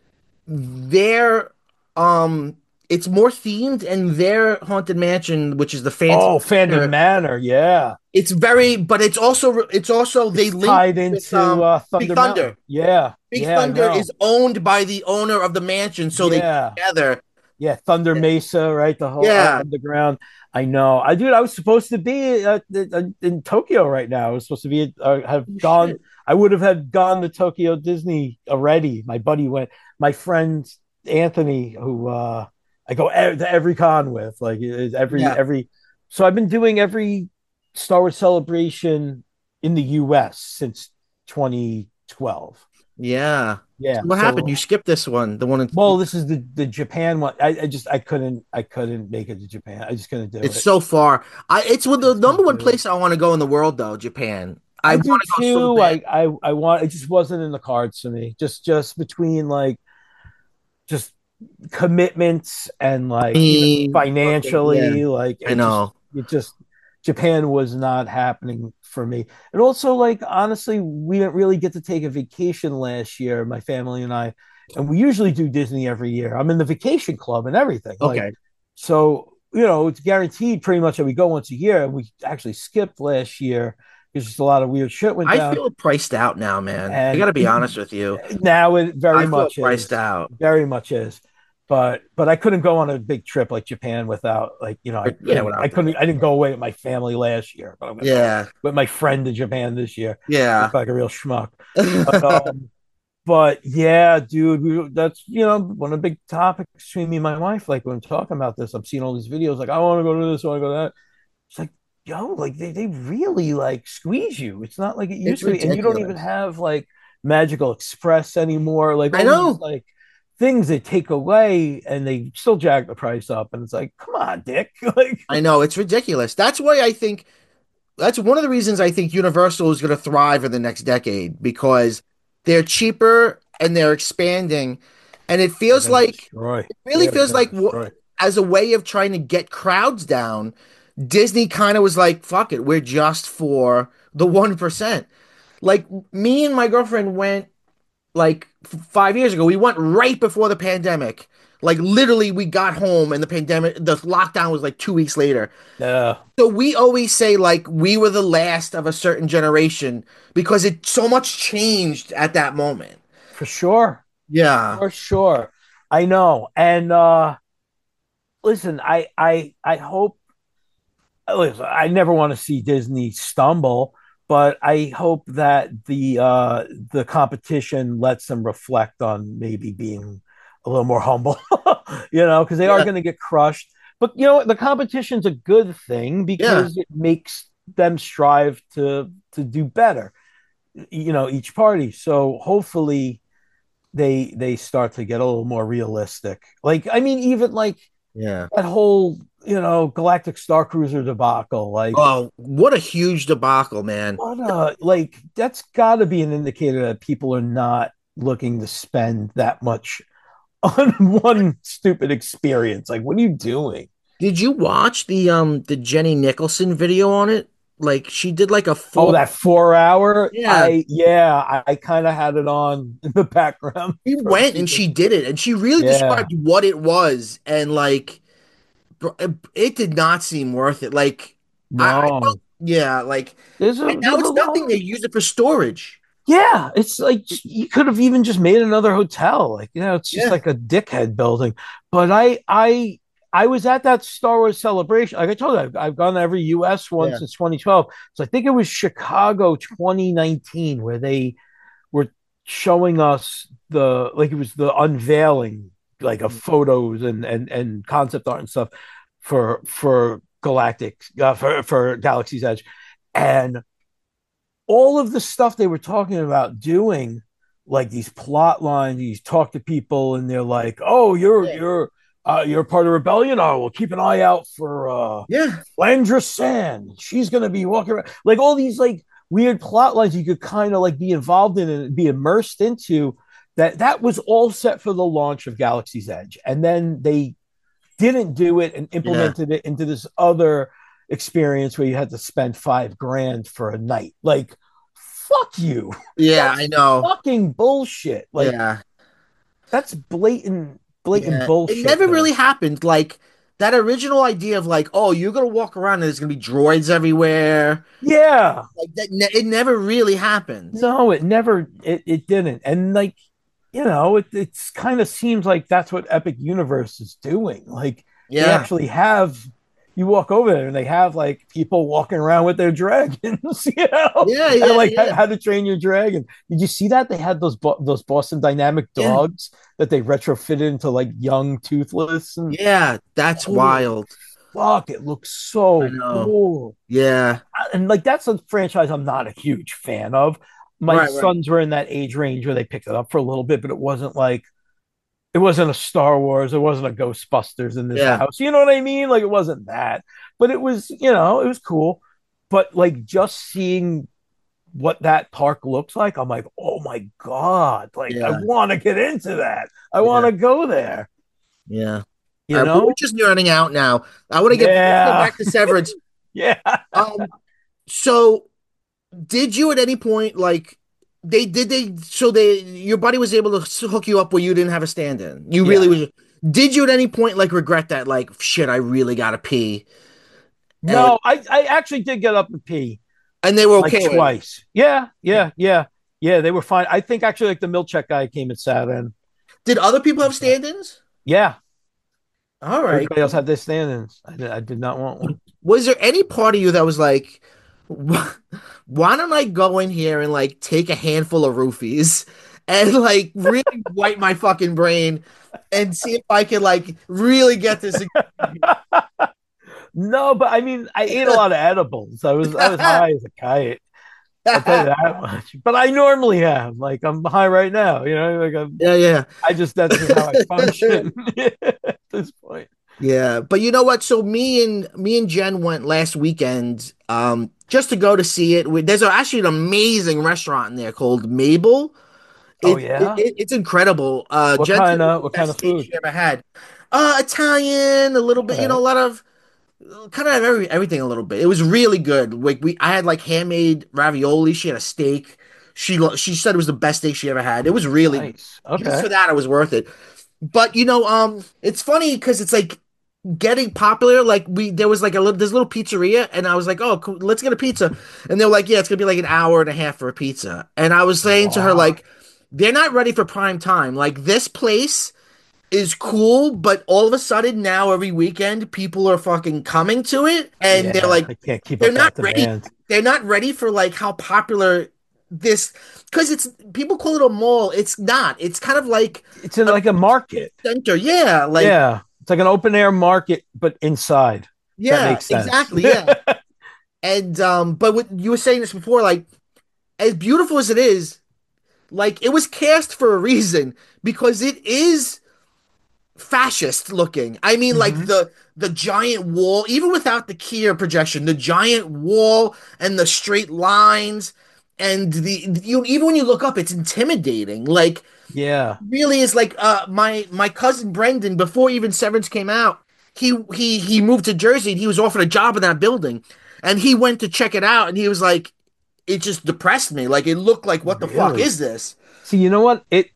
their um it's more themed and their haunted mansion, which is the Phantom Oh, Phantom Manor, Manor, yeah. it's very but it's also it's also they It's link tied with into um uh, Big Thunder Mountain. Thunder. Yeah, Big yeah, I Thunder know. is owned by the owner of the mansion, so they Yeah, together. yeah, Thunder Mesa, right? The whole uh, Yeah. underground. I know. I dude, I was supposed to be uh, in in Tokyo right now. I was supposed to be uh, have Oh, gone. shit. I would have had gone to Tokyo Disney already. My buddy went. My friend Anthony, who uh, I go e- to every con with, like is every Yeah. every. So I've been doing every Star Wars celebration in the U S since twenty twelve. Yeah. Yeah. So what happened? So You skipped this one, the one in, well, this is the the Japan one. I, I just I couldn't I couldn't make it to Japan. I just couldn't do it's it. so far. I it's with I the just number couldn't one do it. place I want to go in the world though, Japan. I I want do to go so too. bad. I I I want. It just wasn't in the cards for me. Just just between like just commitments and like, you know, Me, fucking, yeah, financially, like I it just know. it just Japan was not happening for me. And also, like, honestly, we didn't really get to take a vacation last year, my family and I, and we usually do Disney every year. I'm in the vacation club and everything, like, Okay. so, you know, it's guaranteed pretty much that we go once a year. And we actually skipped last year because just a lot of weird shit went I down. feel priced out now, man. I And gotta be honest with you. now it very I feel much priced is, out. very much is. But but I couldn't go on a big trip like Japan without, like, you know, I But yeah, couldn't I without couldn't the I didn't go away with my family last year, but I'm gonna go yeah. with my friend to Japan this year. Yeah. Look like a real schmuck. But um but yeah, dude, we, that's, you know, one of the big topics between me and my wife. Like when I'm talking about this, I'm seeing all these videos. Like, I want to go to this, I want to go to that. It's like, yo, like they, they really like squeeze you. It's not like it It's used to be. And you don't even ridiculous. have like Magical Express anymore. Like I all these know. like things they take away and they still jack the price up. And it's like, come on, Dick. Like, I know. It's ridiculous. That's why I think that's one of the reasons I think Universal is going to thrive in the next decade because they're cheaper and they're expanding. And it they're feels gonna like, destroy. it really Yeah, they're feels gonna like wh- destroy. as a way of trying to get crowds down, Disney kind of was like, fuck it, we're just for the one percent. Like me and my girlfriend went like f- five years ago. We went right before the pandemic. Like literally, we got home and the pandemic, the lockdown was like two weeks later. Yeah, So we always say like we were the last of a certain generation because it so much changed at that moment. for sure. Yeah. For sure. I know. And uh listen, I I I hope, listen, I never want to see Disney stumble, but I hope that the uh, the competition lets them reflect on maybe being a little more humble, you know, because they are Yeah. going to get crushed. But you know what? The competition's a good thing Yeah. because it makes them strive to to do better, you know, each party. So hopefully they they start to get a little more realistic. Like, I mean, even like Yeah. that whole, you know, Galactic Star Cruiser debacle, like, Oh, what a huge debacle, man. what a, like, that's got to be an indicator that people are not looking to spend that much on one stupid experience. Like, what are you doing? Did you watch the um the Jenny Nicholson video on it? Like she did like a Oh, full that four hour. yeah. I Yeah, I, I kind of had it on in the background She for went and people. she did it and she really Yeah, described what it was and like bro, it, it did not seem worth it. Like I, I felt no, yeah, like there's and a now there's a it's nothing. They lot. use it for storage. Yeah, it's like you could have even just made another hotel. Like, you know, it's just Yeah. like a dickhead building. But I I I was at that Star Wars celebration. Like I told you, I've, I've gone to every U S one Yeah. since twenty twelve. So I think it was Chicago twenty nineteen where they were showing us the, like, it was the unveiling, like, of photos and and and concept art and stuff for for Galactic, uh, for for Galaxy's Edge. And all of the stuff they were talking about doing, like these plot lines, you talk to people and they're like, "Oh, you're Yeah. you're uh, you're part of rebellion. Oh, well, keep an eye out for uh, Yeah. Landra Sand. She's gonna be walking around." Like all these like weird plot lines you could kind of like be involved in and be immersed into. That that was all set for the launch of Galaxy's Edge, and then they didn't do it and Yeah. implemented it into this other experience where you had to spend five grand for a night. Like, fuck you. Yeah, I That's know. fucking bullshit. Like, Yeah. that's blatant, blatant Yeah. It bullshit never there. really happened. Like that original idea of like, oh, you're gonna walk around and there's gonna be droids everywhere. Yeah. Like that, ne it never really happened. No, it never, it, it didn't. And like, you know, it it's kind of seems like that's what Epic Universe is doing. Like they Yeah. actually have, you walk over there and they have like people walking around with their dragons, you know, Yeah. and Yeah. like how, Yeah. how to train your dragon. Did you see that they had those Bo- those Boston Dynamic Yeah. dogs that they retrofitted into like young Toothless, and Yeah. That's holy wild. fuck, it looks I so know. cool. Yeah. And like that's a franchise I'm not a huge fan of. My Right. Right. sons were in that age range where they picked it up for a little bit, but it wasn't like, it wasn't a Star Wars, it wasn't a Ghostbusters in this Yeah. house. You know what I mean? Like it wasn't that, but it was, you know, it was cool. But like just seeing what that park looks like, I'm like, oh my god! Like I Yeah. want to get into that. I want Yeah. to go there. Yeah. You All right, but we're know? just nerding out now. I want to get let's get Yeah. back to Severance. Yeah. Um, so did you at any point like they did they so they your buddy was able to s- hook you up where you didn't have a stand-in? You really Yeah. was. Did you at any point like regret that? Like shit, I really gotta pee, and No, I, I actually did get up and pee and they were like okay with it. twice. Yeah, Yeah. yeah, yeah. Yeah, they were fine. I think actually like the Milchek guy came and sat in. Did other people have stand-ins? Yeah. All right. Everybody else had their stand-ins. I did, I did not want one. Was there any part of you that was like, wh- why don't I go in here and like take a handful of roofies and like really wipe my fucking brain and see if I can like really get this? No, but I mean, I ate a lot of edibles. I was I was high as a kite. I'll tell you that much. But I normally am. Like I'm high right now. You know, like I'm. Yeah, yeah. I just that's just how I function at this point. Yeah, but you know what? So me and me and Jen went last weekend um just to go to see it. We- There's actually an amazing restaurant in there called Mabel. Oh It, it yeah. it's incredible. Uh, What Jen said kind it was of the what kind best of steak food? she ever had. Uh, Italian, a little All bit, you know, a right. lot of kind of every, everything a little bit. It was really good. Like we, I had like handmade ravioli. She had a steak. She lo- she said it was the best steak she ever had. It was really Nice. just Okay. for that it was worth it. But you know, um, it's funny because it's like getting popular. Like we, there was like a little, this little pizzeria, and I was like, oh, cool, let's get a pizza. And they're like, yeah, it's gonna be like an hour and a half for a pizza. And I was saying to her Wow. like, they're not ready for prime time. Like this place is cool, but all of a sudden now every weekend people are fucking coming to it and they're Yeah, like I can't keep they're up not that ready. demand. They're not ready for like how popular this because it's people call it a mall. It's not. It's kind of like It's in a like a market. center. Yeah, like Yeah. It's like an open air market, but inside. That yeah, makes sense. exactly. Yeah. And um but what you were saying this before like as beautiful as it is, like it was cast for a reason because it is fascist looking. I mean, like hmm the the giant wall, even without the Kia projection, the giant wall and the straight lines and the you even when you look up, it's intimidating. Like Yeah. really is like uh my my cousin Brendan before even Severance came out, he he he moved to Jersey and he was offered a job in that building, and he went to check it out and he was like, it just depressed me. Like it looked like what the fuck Really. is this? See, you know what? It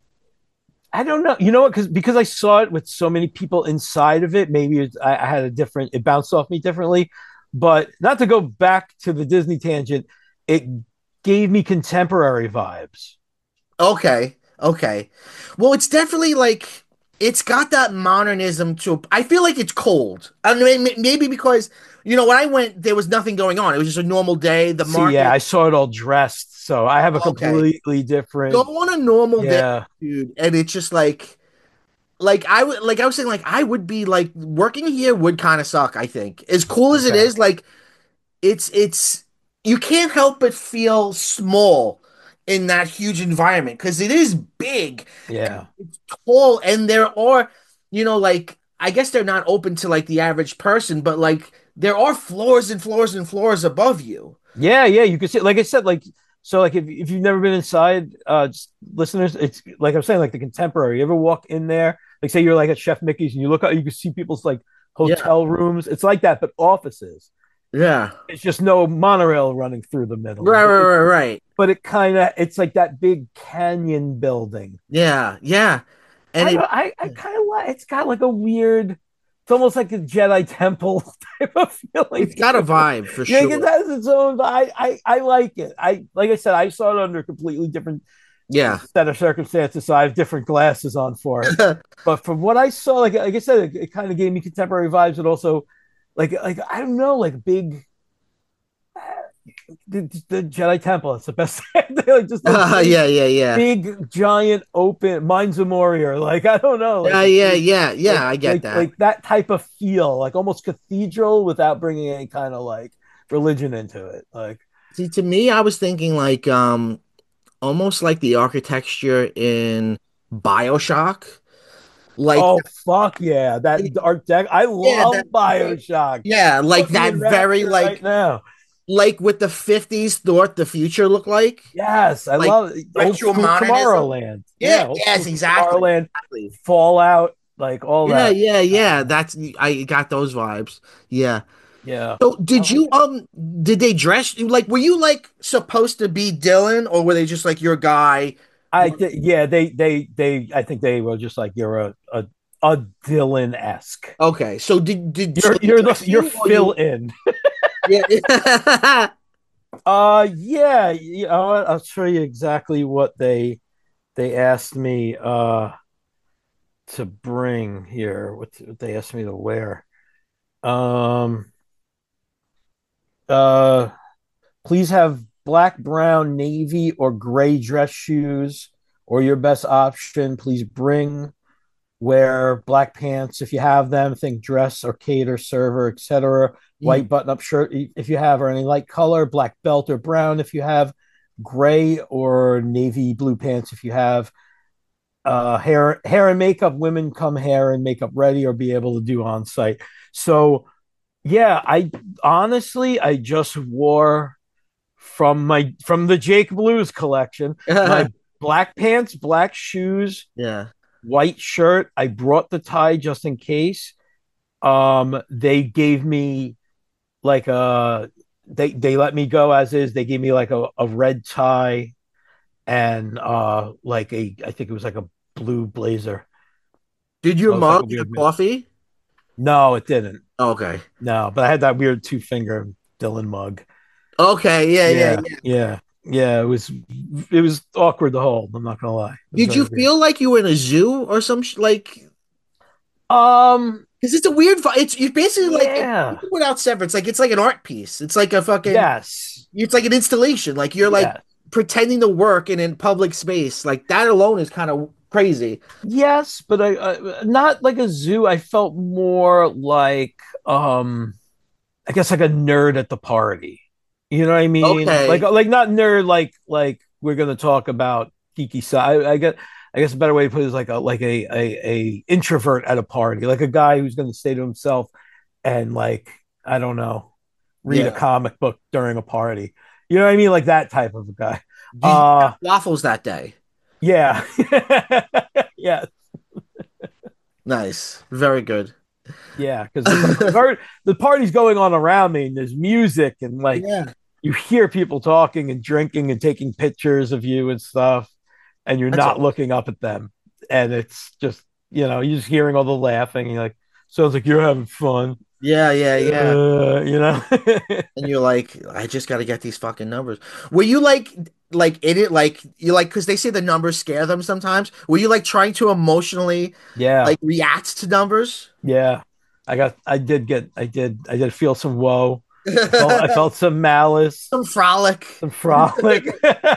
I don't know. You know what? Because because I saw it with so many people inside of it, maybe it's, I, I had a different. It bounced off me differently. But not to go back to the Disney tangent, it gave me contemporary vibes. Okay. Okay. Well, it's definitely like it's got that modernism to I feel like it's cold. I mean, maybe because you know when I went, there was nothing going on. It was just a normal day. The See, yeah, market. I saw it all dressed, so I have a Okay. completely Go different. on a normal day, Yeah, dude, and it's just like like I would like I was saying like I would be like working here would kind of suck. I think as cool as it okay, is, like it's it's you can't help but feel small in that huge environment because it is big yeah, it's tall and there are you know like I guess they're not open to like the average person but like there are floors and floors and floors above you. yeah, yeah. You can see, like I said, like so, like if if you've never been inside, uh, just listeners, it's like I'm saying, like the contemporary. You ever walk in there, like say you're like at Chef Mickey's and you look out, you can see people's like Yeah, hotel rooms. It's like that, but offices. yeah, It's just no monorail running through the middle, right, but right, it, right, right. but it kind of it's like that big canyon building. Yeah, yeah, and I it don't, I I kind of like it's got like a weird. It's almost like a Jedi temple type of feeling it's got to a it. vibe for Yeah, it sure. has its own. I, I I like it. I like I said, I saw it under a completely different Yeah. set of circumstances, so I have different glasses on for it. But from what I saw, like like I said, it, it kind of gave me contemporary vibes, but also like like I don't know, like big the, the Jedi Temple. It's the best. Like just those Uh, big, yeah, yeah, yeah. big, giant, open Mines of Moria. Like I don't know, like Yeah, a yeah, big, yeah, yeah, like I get like that. like that type of feel, like almost cathedral without bringing any kind of like religion into it. Like See, to me, I was thinking like um almost like the architecture in BioShock. Like oh fuck yeah, that art deck. I yeah, love that Bioshock. yeah, like Put me that in very Rapture right like now. like what the fifties thought the future looked like. Yes, I Like love old retro school modernism. Tomorrowland. Yeah, Yeah, old yes, school exactly. Tomorrowland. Exactly. Fallout. like all Yeah, that. yeah, yeah. Uh, That's I got those vibes. Yeah. yeah. So I did like you um did they dress you like were you like supposed to be Dylan or were they just like your guy? I th- yeah, they they they I think they were just like you're a a, a Dylan esque. Okay. So did did so You're they you're the dress you're you or fill you in. yeah. Uh yeah, you know, I'll I'll show you exactly what they they asked me uh to bring here. What, what they asked me to wear. Um uh Please have black, brown, navy, or gray dress shoes, or your best option. Please bring wear black pants if you have them. Think dress or cater, server, et cetera. Mm. White button-up shirt if you have, or any light color. Black belt or brown if you have. Gray or navy blue pants if you have. Uh, hair, hair and makeup. Women come hair and makeup ready or be able to do on site. So yeah, I honestly I just wore from my from the Jake Blues collection. My black pants, black shoes, Yeah. white shirt. I brought the tie just in case. Um, they gave me like a they they let me go as is. They gave me like a, a red tie and uh like a I think it was like a blue blazer. Did your So it's like mug a have weird mix. coffee? No, it didn't. Okay. No, but I had that weird two finger Dylan mug. Okay, yeah, yeah, Yeah, yeah. yeah, yeah. It was it was awkward to hold. I'm not gonna lie. It was Did you very weird. feel like you were in a zoo or some sh like Um. because it's a weird vi- it's you basically like it, Yeah. even without severance, like it's like an art piece. It's like a fucking Yes. it's like an installation. Like you're like Yes. pretending to work in in public space. Like that alone is kind of crazy. Yes, but I uh, not like a zoo. I felt more like um. I guess like a nerd at the party. You know what I mean? Like Okay. like not nerd like like we're gonna talk about geeky side. I, I get I guess a better way to put it is like a like a, a a introvert at a party, like a guy who's gonna stay to himself and like I don't know, read a Yeah. comic book during a party. You know what I mean? Like that type of a guy. Did you have Uh waffles that day? yeah. Yeah. Nice. Very good. Yeah. Because it's like the, part, the party's going on around me and there's music and like Yeah. you hear people talking and drinking and taking pictures of you and stuff, and you're That's not all. looking up at them. And it's just, you know, you're just hearing all the laughing. And you're like, sounds like you're having fun. Yeah, yeah, yeah. Uh, you know? And you're like, I just got to get these fucking numbers. Were you like, like in it, like you like, because they say the numbers scare them sometimes. Were you like trying to emotionally, Yeah. like react to numbers? Yeah. I got, I did get, I did, I did feel some woe. I felt, I felt some malice, Some frolic. some frolic.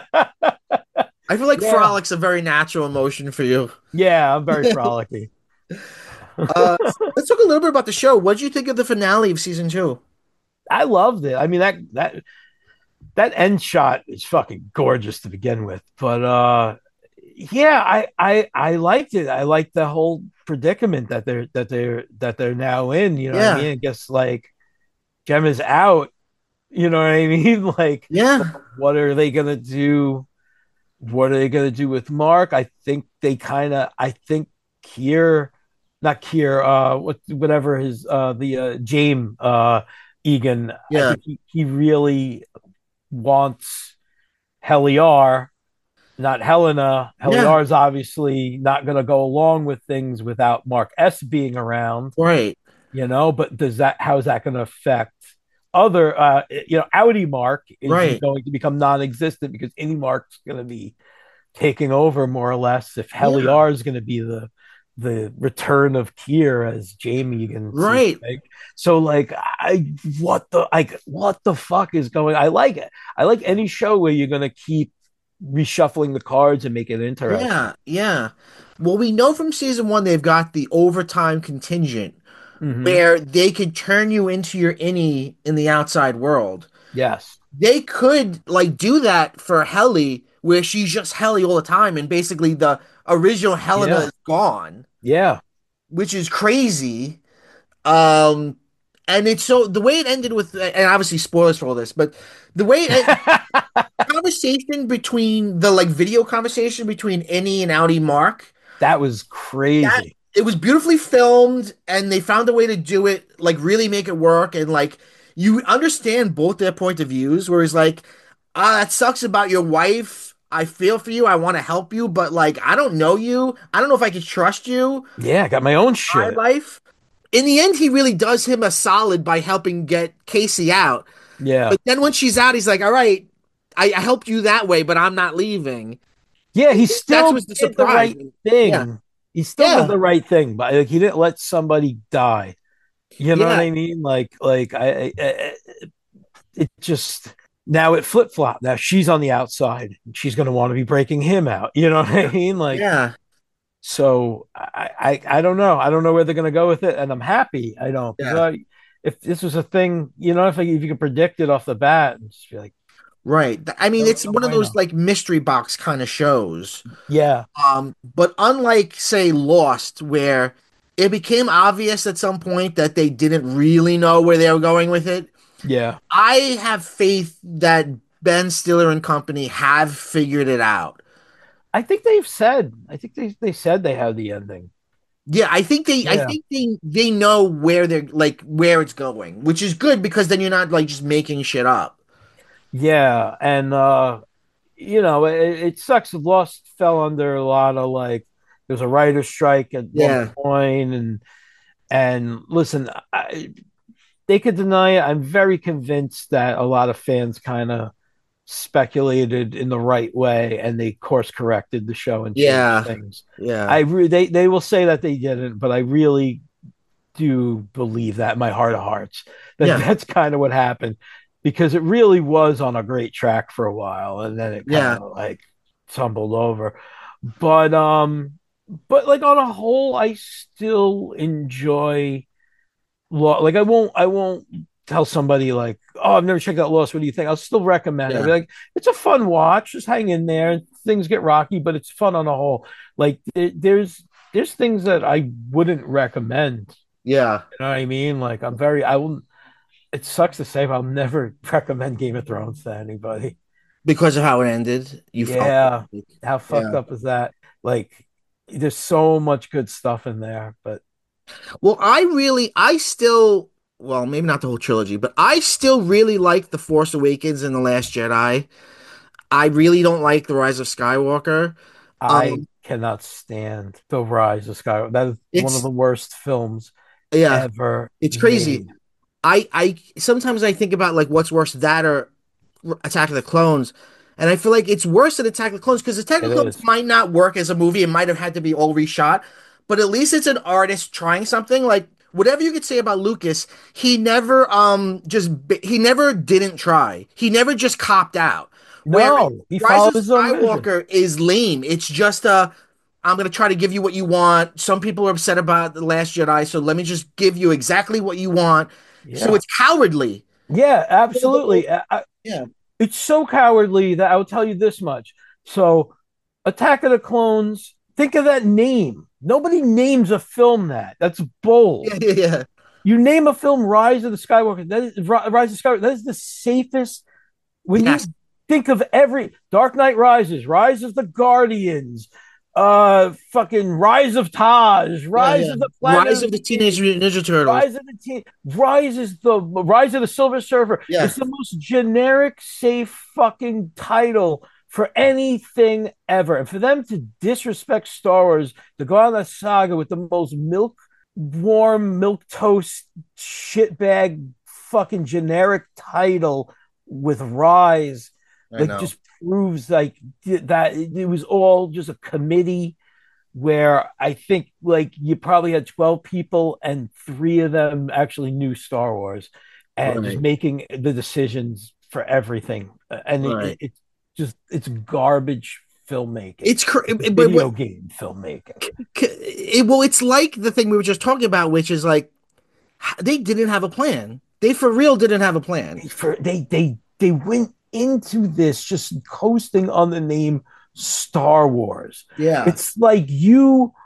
I feel like Yeah. frolic's a very natural emotion for you. Yeah. I'm very frolicky. Uh, let's talk a little bit about the show. What did you think of the finale of season two? I loved it. I mean, that, that, that end shot is fucking gorgeous to begin with. But uh yeah, I I I liked it. I liked the whole predicament that they're that they're that they're now in. You know what I Yeah, mean? I guess like Gemma's out. You know what I mean? Like, yeah, what are they gonna do? What are they gonna do with Mark? I think they kind of. I think Kier, not Kier. Uh, what whatever his uh the uh James uh Egan. I yeah, think he he really wants Heliar, not Helena. yeah. Heliar is obviously not going to go along with things without Mark S being around, Right, you know. But does that how is that going to affect other? Uh, you know, Audi Mark is right. going to become non-existent because any Mark's going to be taking over more or less. If Yeah, Heliar is going to be the the return of Kier as Jamie can see right. like so like I what the like what the fuck is going I like it I like any show where you're gonna keep reshuffling the cards and make it interesting. Yeah, yeah. Well, we know from season one they've got the overtime contingent Mm-hmm. where they could turn you into your innie in the outside world. Yes. They could like do that for Helly, where she's just Helly all the time, and basically the original Helena Yeah. is gone, Yeah. which is crazy. Um, and it's so the way it ended with, and obviously spoilers for all this, but the way it conversation between the like video conversation between Innie and Audi Mark, That was that crazy. it was beautifully filmed, and they found a way to do it, like really make it work, and like you understand both their point of views. Where he's like, "Ah, that sucks about your wife. I feel for you. I want to help you, but like, I don't know you. I don't know if I can trust you. Yeah, I got my own My shit. life." In the end, he really does him a solid by helping get Casey out. Yeah. But then when she's out, he's like, "All right, I, I helped you that way, but I'm not leaving." Yeah, he That still was the did the surprise. right Yeah, thing. He still did yeah, the right thing, but like he didn't let somebody die. You know what yeah, I mean? Like, like I, I, I it just now it flip flop. Now she's on the outside. She's going to want to be breaking him out. You know what I mean? Like, yeah, so I, I, I don't know. I don't know where they're going to go with it, and I'm happy I don't because yeah. I, if this was a thing, you know, if, I, if you could predict it off the bat, and just be like, Right. I mean, no, it's no one of those bueno. like mystery box kind of shows. Yeah, Um, but unlike, say, Lost, where it became obvious at some point that they didn't really know where they were going with it, yeah. I have faith that Ben Stiller and company have figured it out. I think they've said. I think they they said they have the ending. Yeah, I think they I Yeah, think they they know where they're like where it's going, which is good because then you're not like just making shit up. yeah, and uh, you know, it, it sucks. Lost fell under a lot of like there's a writer's strike at one Yeah. point, and and listen, I, they could deny it. I'm very convinced that a lot of fans kind of speculated in the right way, and they course corrected the show and changed Yeah. things. I Yeah. re- they they will say that they didn't, but I really do believe that in my heart of hearts that Yeah. that's kind of what happened because it really was on a great track for a while and then it kind Yeah. of like tumbled over. But um but like on a whole I still enjoy law. Like I won't I won't tell somebody like, "Oh, I've never checked out Lost. What do you think?" I'll still recommend it. I'll be Yeah. like, "It's a fun watch. Just hang in there. Things get rocky, but it's fun on the whole." Like it, there's there's things that I wouldn't recommend. Yeah. You know what I mean? Like I'm very I will it sucks to say, but I'll never recommend Game of Thrones to anybody. Because of how it ended, you felt Yeah. like, How fucked yeah. up is that? Like there's so much good stuff in there, but Well, I really, I still, well, maybe not the whole trilogy, but I still really like The Force Awakens and The Last Jedi. I really don't like The Rise of Skywalker. I Um, cannot stand The Rise of Skywalker. That is one of it's, the worst films yeah, ever it's crazy. made. I, I sometimes I think about like what's worse, that or Attack of the Clones. And I feel like it's worse than Attack of the Clones because Attack It of the Clones is. might not work as a movie. It might have had to be all reshot, but at least it's an artist trying something. Like whatever you could say about Lucas, he never um just he never didn't try. He never just copped out. Whereas No, he Rise of followed his own vision. Skywalker is lame. It's just a I'm gonna try to give you what you want. Some people are upset about The Last Jedi, so let me just give you exactly what you want. So Yeah. it's cowardly. Yeah, So the whole- absolutely. I, I- Yeah. it's so cowardly that I will tell you this much. So, Attack of the Clones, think of that name. Nobody names a film that. That's bold. Yeah, yeah, yeah. You name a film Rise of the Skywalker, that is Rise of Skywalker, that is the safest when Yes. you think of every Dark Knight Rises, Rise of the Guardians, uh fucking Rise of Taj, Yeah, Rise yeah. of the Planet Rise of of the the Teenage Apes, Mutant Ninja Turtles. Rise of the Teen, Rise is the Rise of the Silver Surfer. Yeah, It's the most generic, safe fucking title for anything ever. And for them to disrespect Star Wars, to go on that saga with the most milk warm, milk toast, shitbag, fucking generic title with Rise, I like know. just proves like that it was all just a committee where I think like you probably had twelve people and three of them actually knew Star Wars and just Right, making the decisions for everything. And it, it, right. it's just, it's garbage filmmaking. It's cr- It's but what video game filmmaking. it, well, it's like the thing we were just talking about, which is like they didn't have a plan. They for real didn't have a plan. For they they they went into this just coasting on the name Star Wars. Yeah, It's like you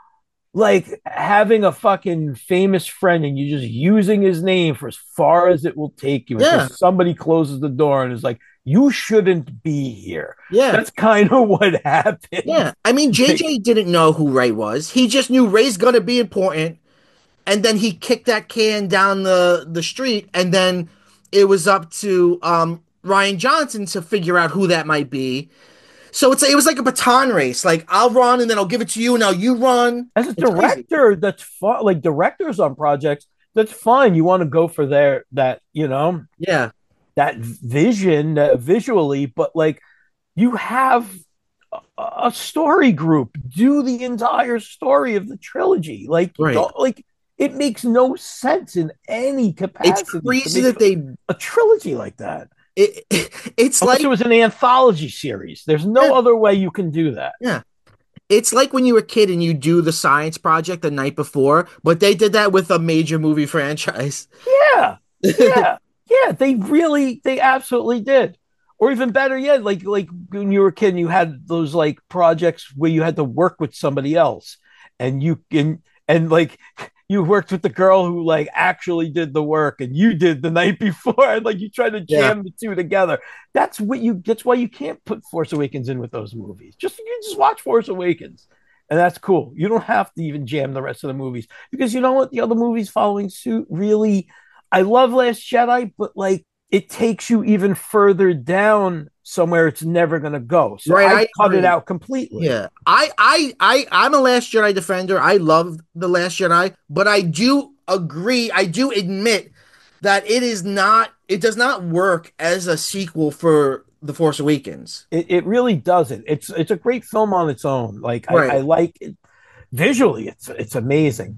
like having a fucking famous friend and you just using his name for as far as it will take you until Yeah, somebody closes the door and is like, you shouldn't be here. yeah, That's kind of what happened. yeah. I mean, Like, J J didn't know who Ray was. He just knew Ray's gonna be important, and then he kicked that can down the the street, and then it was up to um Ryan Johnson to figure out who that might be. So it's it was like a baton race. Like I'll run, and then I'll give it to you, and now you run. as a It's crazy. director, that's fun. Like directors on projects, that's fine. You want to go for their that, you know, Yeah, that vision uh, visually, but like you have a, a story group do the entire story of the trilogy. Like you right. don't like it makes no sense in any It's capacity to crazy make that they a trilogy like that. it, it's Unless it like was an anthology series. There's yeah, no other way you can do that. yeah. It's like when you were a kid and you do the science project the night before, but they did that with a major movie franchise. Yeah. Yeah. Yeah. They really, they absolutely did. Or even better yet, like like when you were a kid and you had those like projects where you had to work with somebody else and you can and like you worked with the girl who like actually did the work and you did the night before and like you tried to Yeah. jam the two together. That's what you that's why you can't put Force Awakens in with those movies. Just you just watch Force Awakens. And that's cool. You don't have to even jam the rest of the movies because you know what? The other movies following suit really I love Last Jedi, but like it takes you even further down somewhere it's never going to go. So Right, I I cut it agree. out completely. Yeah. I I I I'm a Last Jedi defender. I love The Last Jedi, but I do agree, I do admit that it is not it does not work as a sequel for The Force Awakens. It, it really doesn't. It's it's a great film on its own. Like I, I Right. like it visually. It's it's amazing.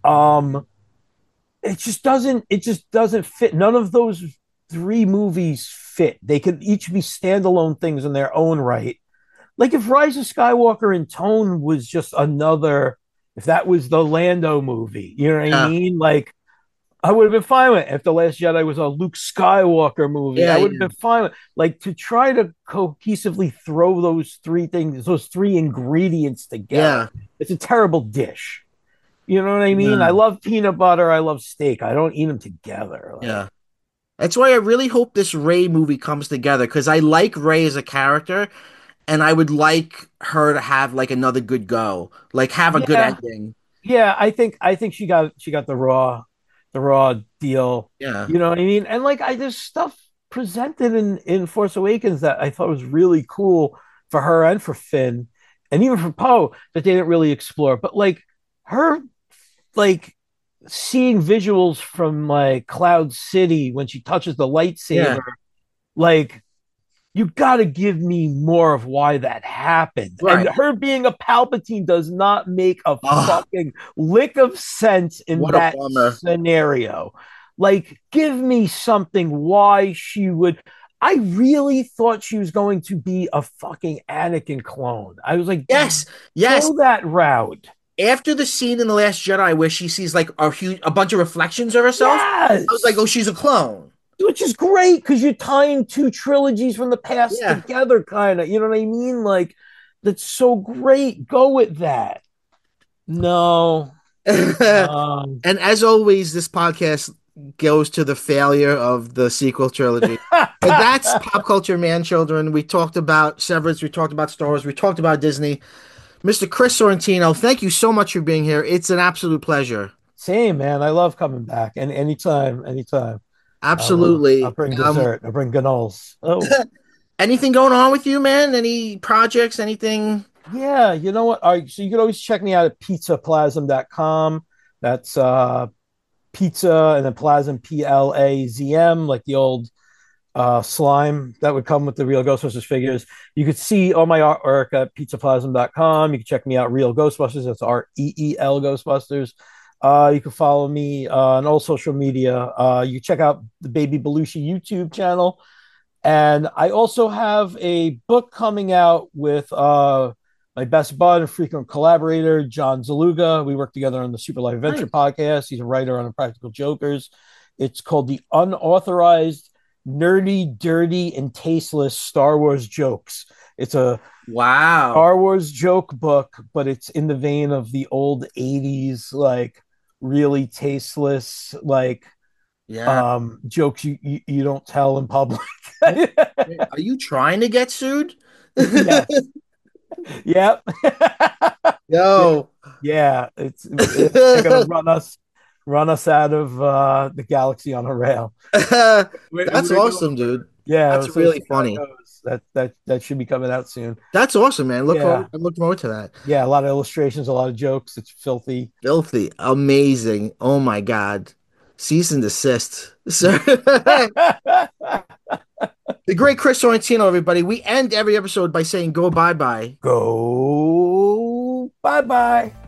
Um, it just doesn't. It just doesn't fit. None of those three movies fit. They could each be standalone things in their own right. Like if Rise of Skywalker in tone was just another. If that was the Lando movie, you know what I Yeah. mean? Like I would have been fine with it. If The Last Jedi was a Luke Skywalker movie. I Yeah, would have yeah. been fine with it. Like to try to cohesively throw those three things, those three ingredients together. Yeah. It's a terrible dish. You know what I mean? I Yeah. love peanut butter. I love steak. I don't eat them together. Like, Yeah. That's why I really hope this Ray movie comes together because I like Ray as a character and I would like her to have like another good go, like have a good yeah, ending. yeah. I think I think she got she got the raw, the raw deal. Yeah. You know what I mean? And like I there's stuff presented in in Force Awakens that I thought was really cool for her and for Finn, and even for Poe that they didn't really explore. But like her, like seeing visuals from like Cloud City when she touches the Yeah. lightsaber, like you got to give me more of why that happened. And Right. her being a Palpatine does not make a Oh, fucking lick of sense in what a that bummer. scenario. Like, give me something why she would. I really thought she was going to be a fucking Anakin clone. I was like, Yes. Yes. go that route. After the scene in The Last Jedi where she sees like a huge a bunch of reflections of herself, I was like, oh, Yes. she's a clone. Which is great because you're tying two trilogies from the past Yeah. together, kind of. You know what I mean? Like, that's so great. Go with that. No. Um, And as always, this podcast goes to the failure of the sequel trilogy. But that's Pop Culture Man Children. We talked about Severance, we talked about Star Wars, we talked about Disney. mister Chris Sorrentino, thank you so much for being here. It's an absolute pleasure. Same, man. I love coming back. And anytime, anytime. I'll, I'll Absolutely. bring Um, dessert. I'll bring ganoles. Oh, anything going on with you, man? Any projects, anything? yeah. You know what? All right. So you can always check me out at pizza plasm dot com. That's uh, pizza and then plasm, P L A Z M, like the old uh, slime that would come with the Real Ghostbusters figures. You could see all my artwork at pizza plasm dot com. You can check me out, Real Ghostbusters. That's R E E L Ghostbusters. Uh, you can follow me uh, on all social media. Uh, you can check out the Baby Belushi YouTube channel. And I also have a book coming out with uh, my best bud and frequent collaborator, John Zaluga. We work together on the Super Life Adventure Nice. podcast. He's a writer on Practical Jokers. It's called The Unauthorized nerdy, dirty, and tasteless Star Wars jokes. It's a Wow. Star Wars joke book, but it's in the vein of the old eighties, like really tasteless, like Yeah. um jokes you, you, you don't tell in public. Are you trying to get sued? Yes. Yep. Yo. Yeah, it's they're gonna run us run us out of uh the galaxy on a rail. We're, That's we're going awesome, dude. Yeah, That's so we'll really see how it funny. goes. That that that should be coming out soon. That's awesome, man. Look forward, Yeah. I look forward to that. Yeah, a lot of illustrations, a lot of jokes. It's filthy. Filthy. Amazing. Oh my God. Cease and desist. Sir. The great Chris Sorrentino, everybody. We end every episode by saying go bye bye. Go bye bye.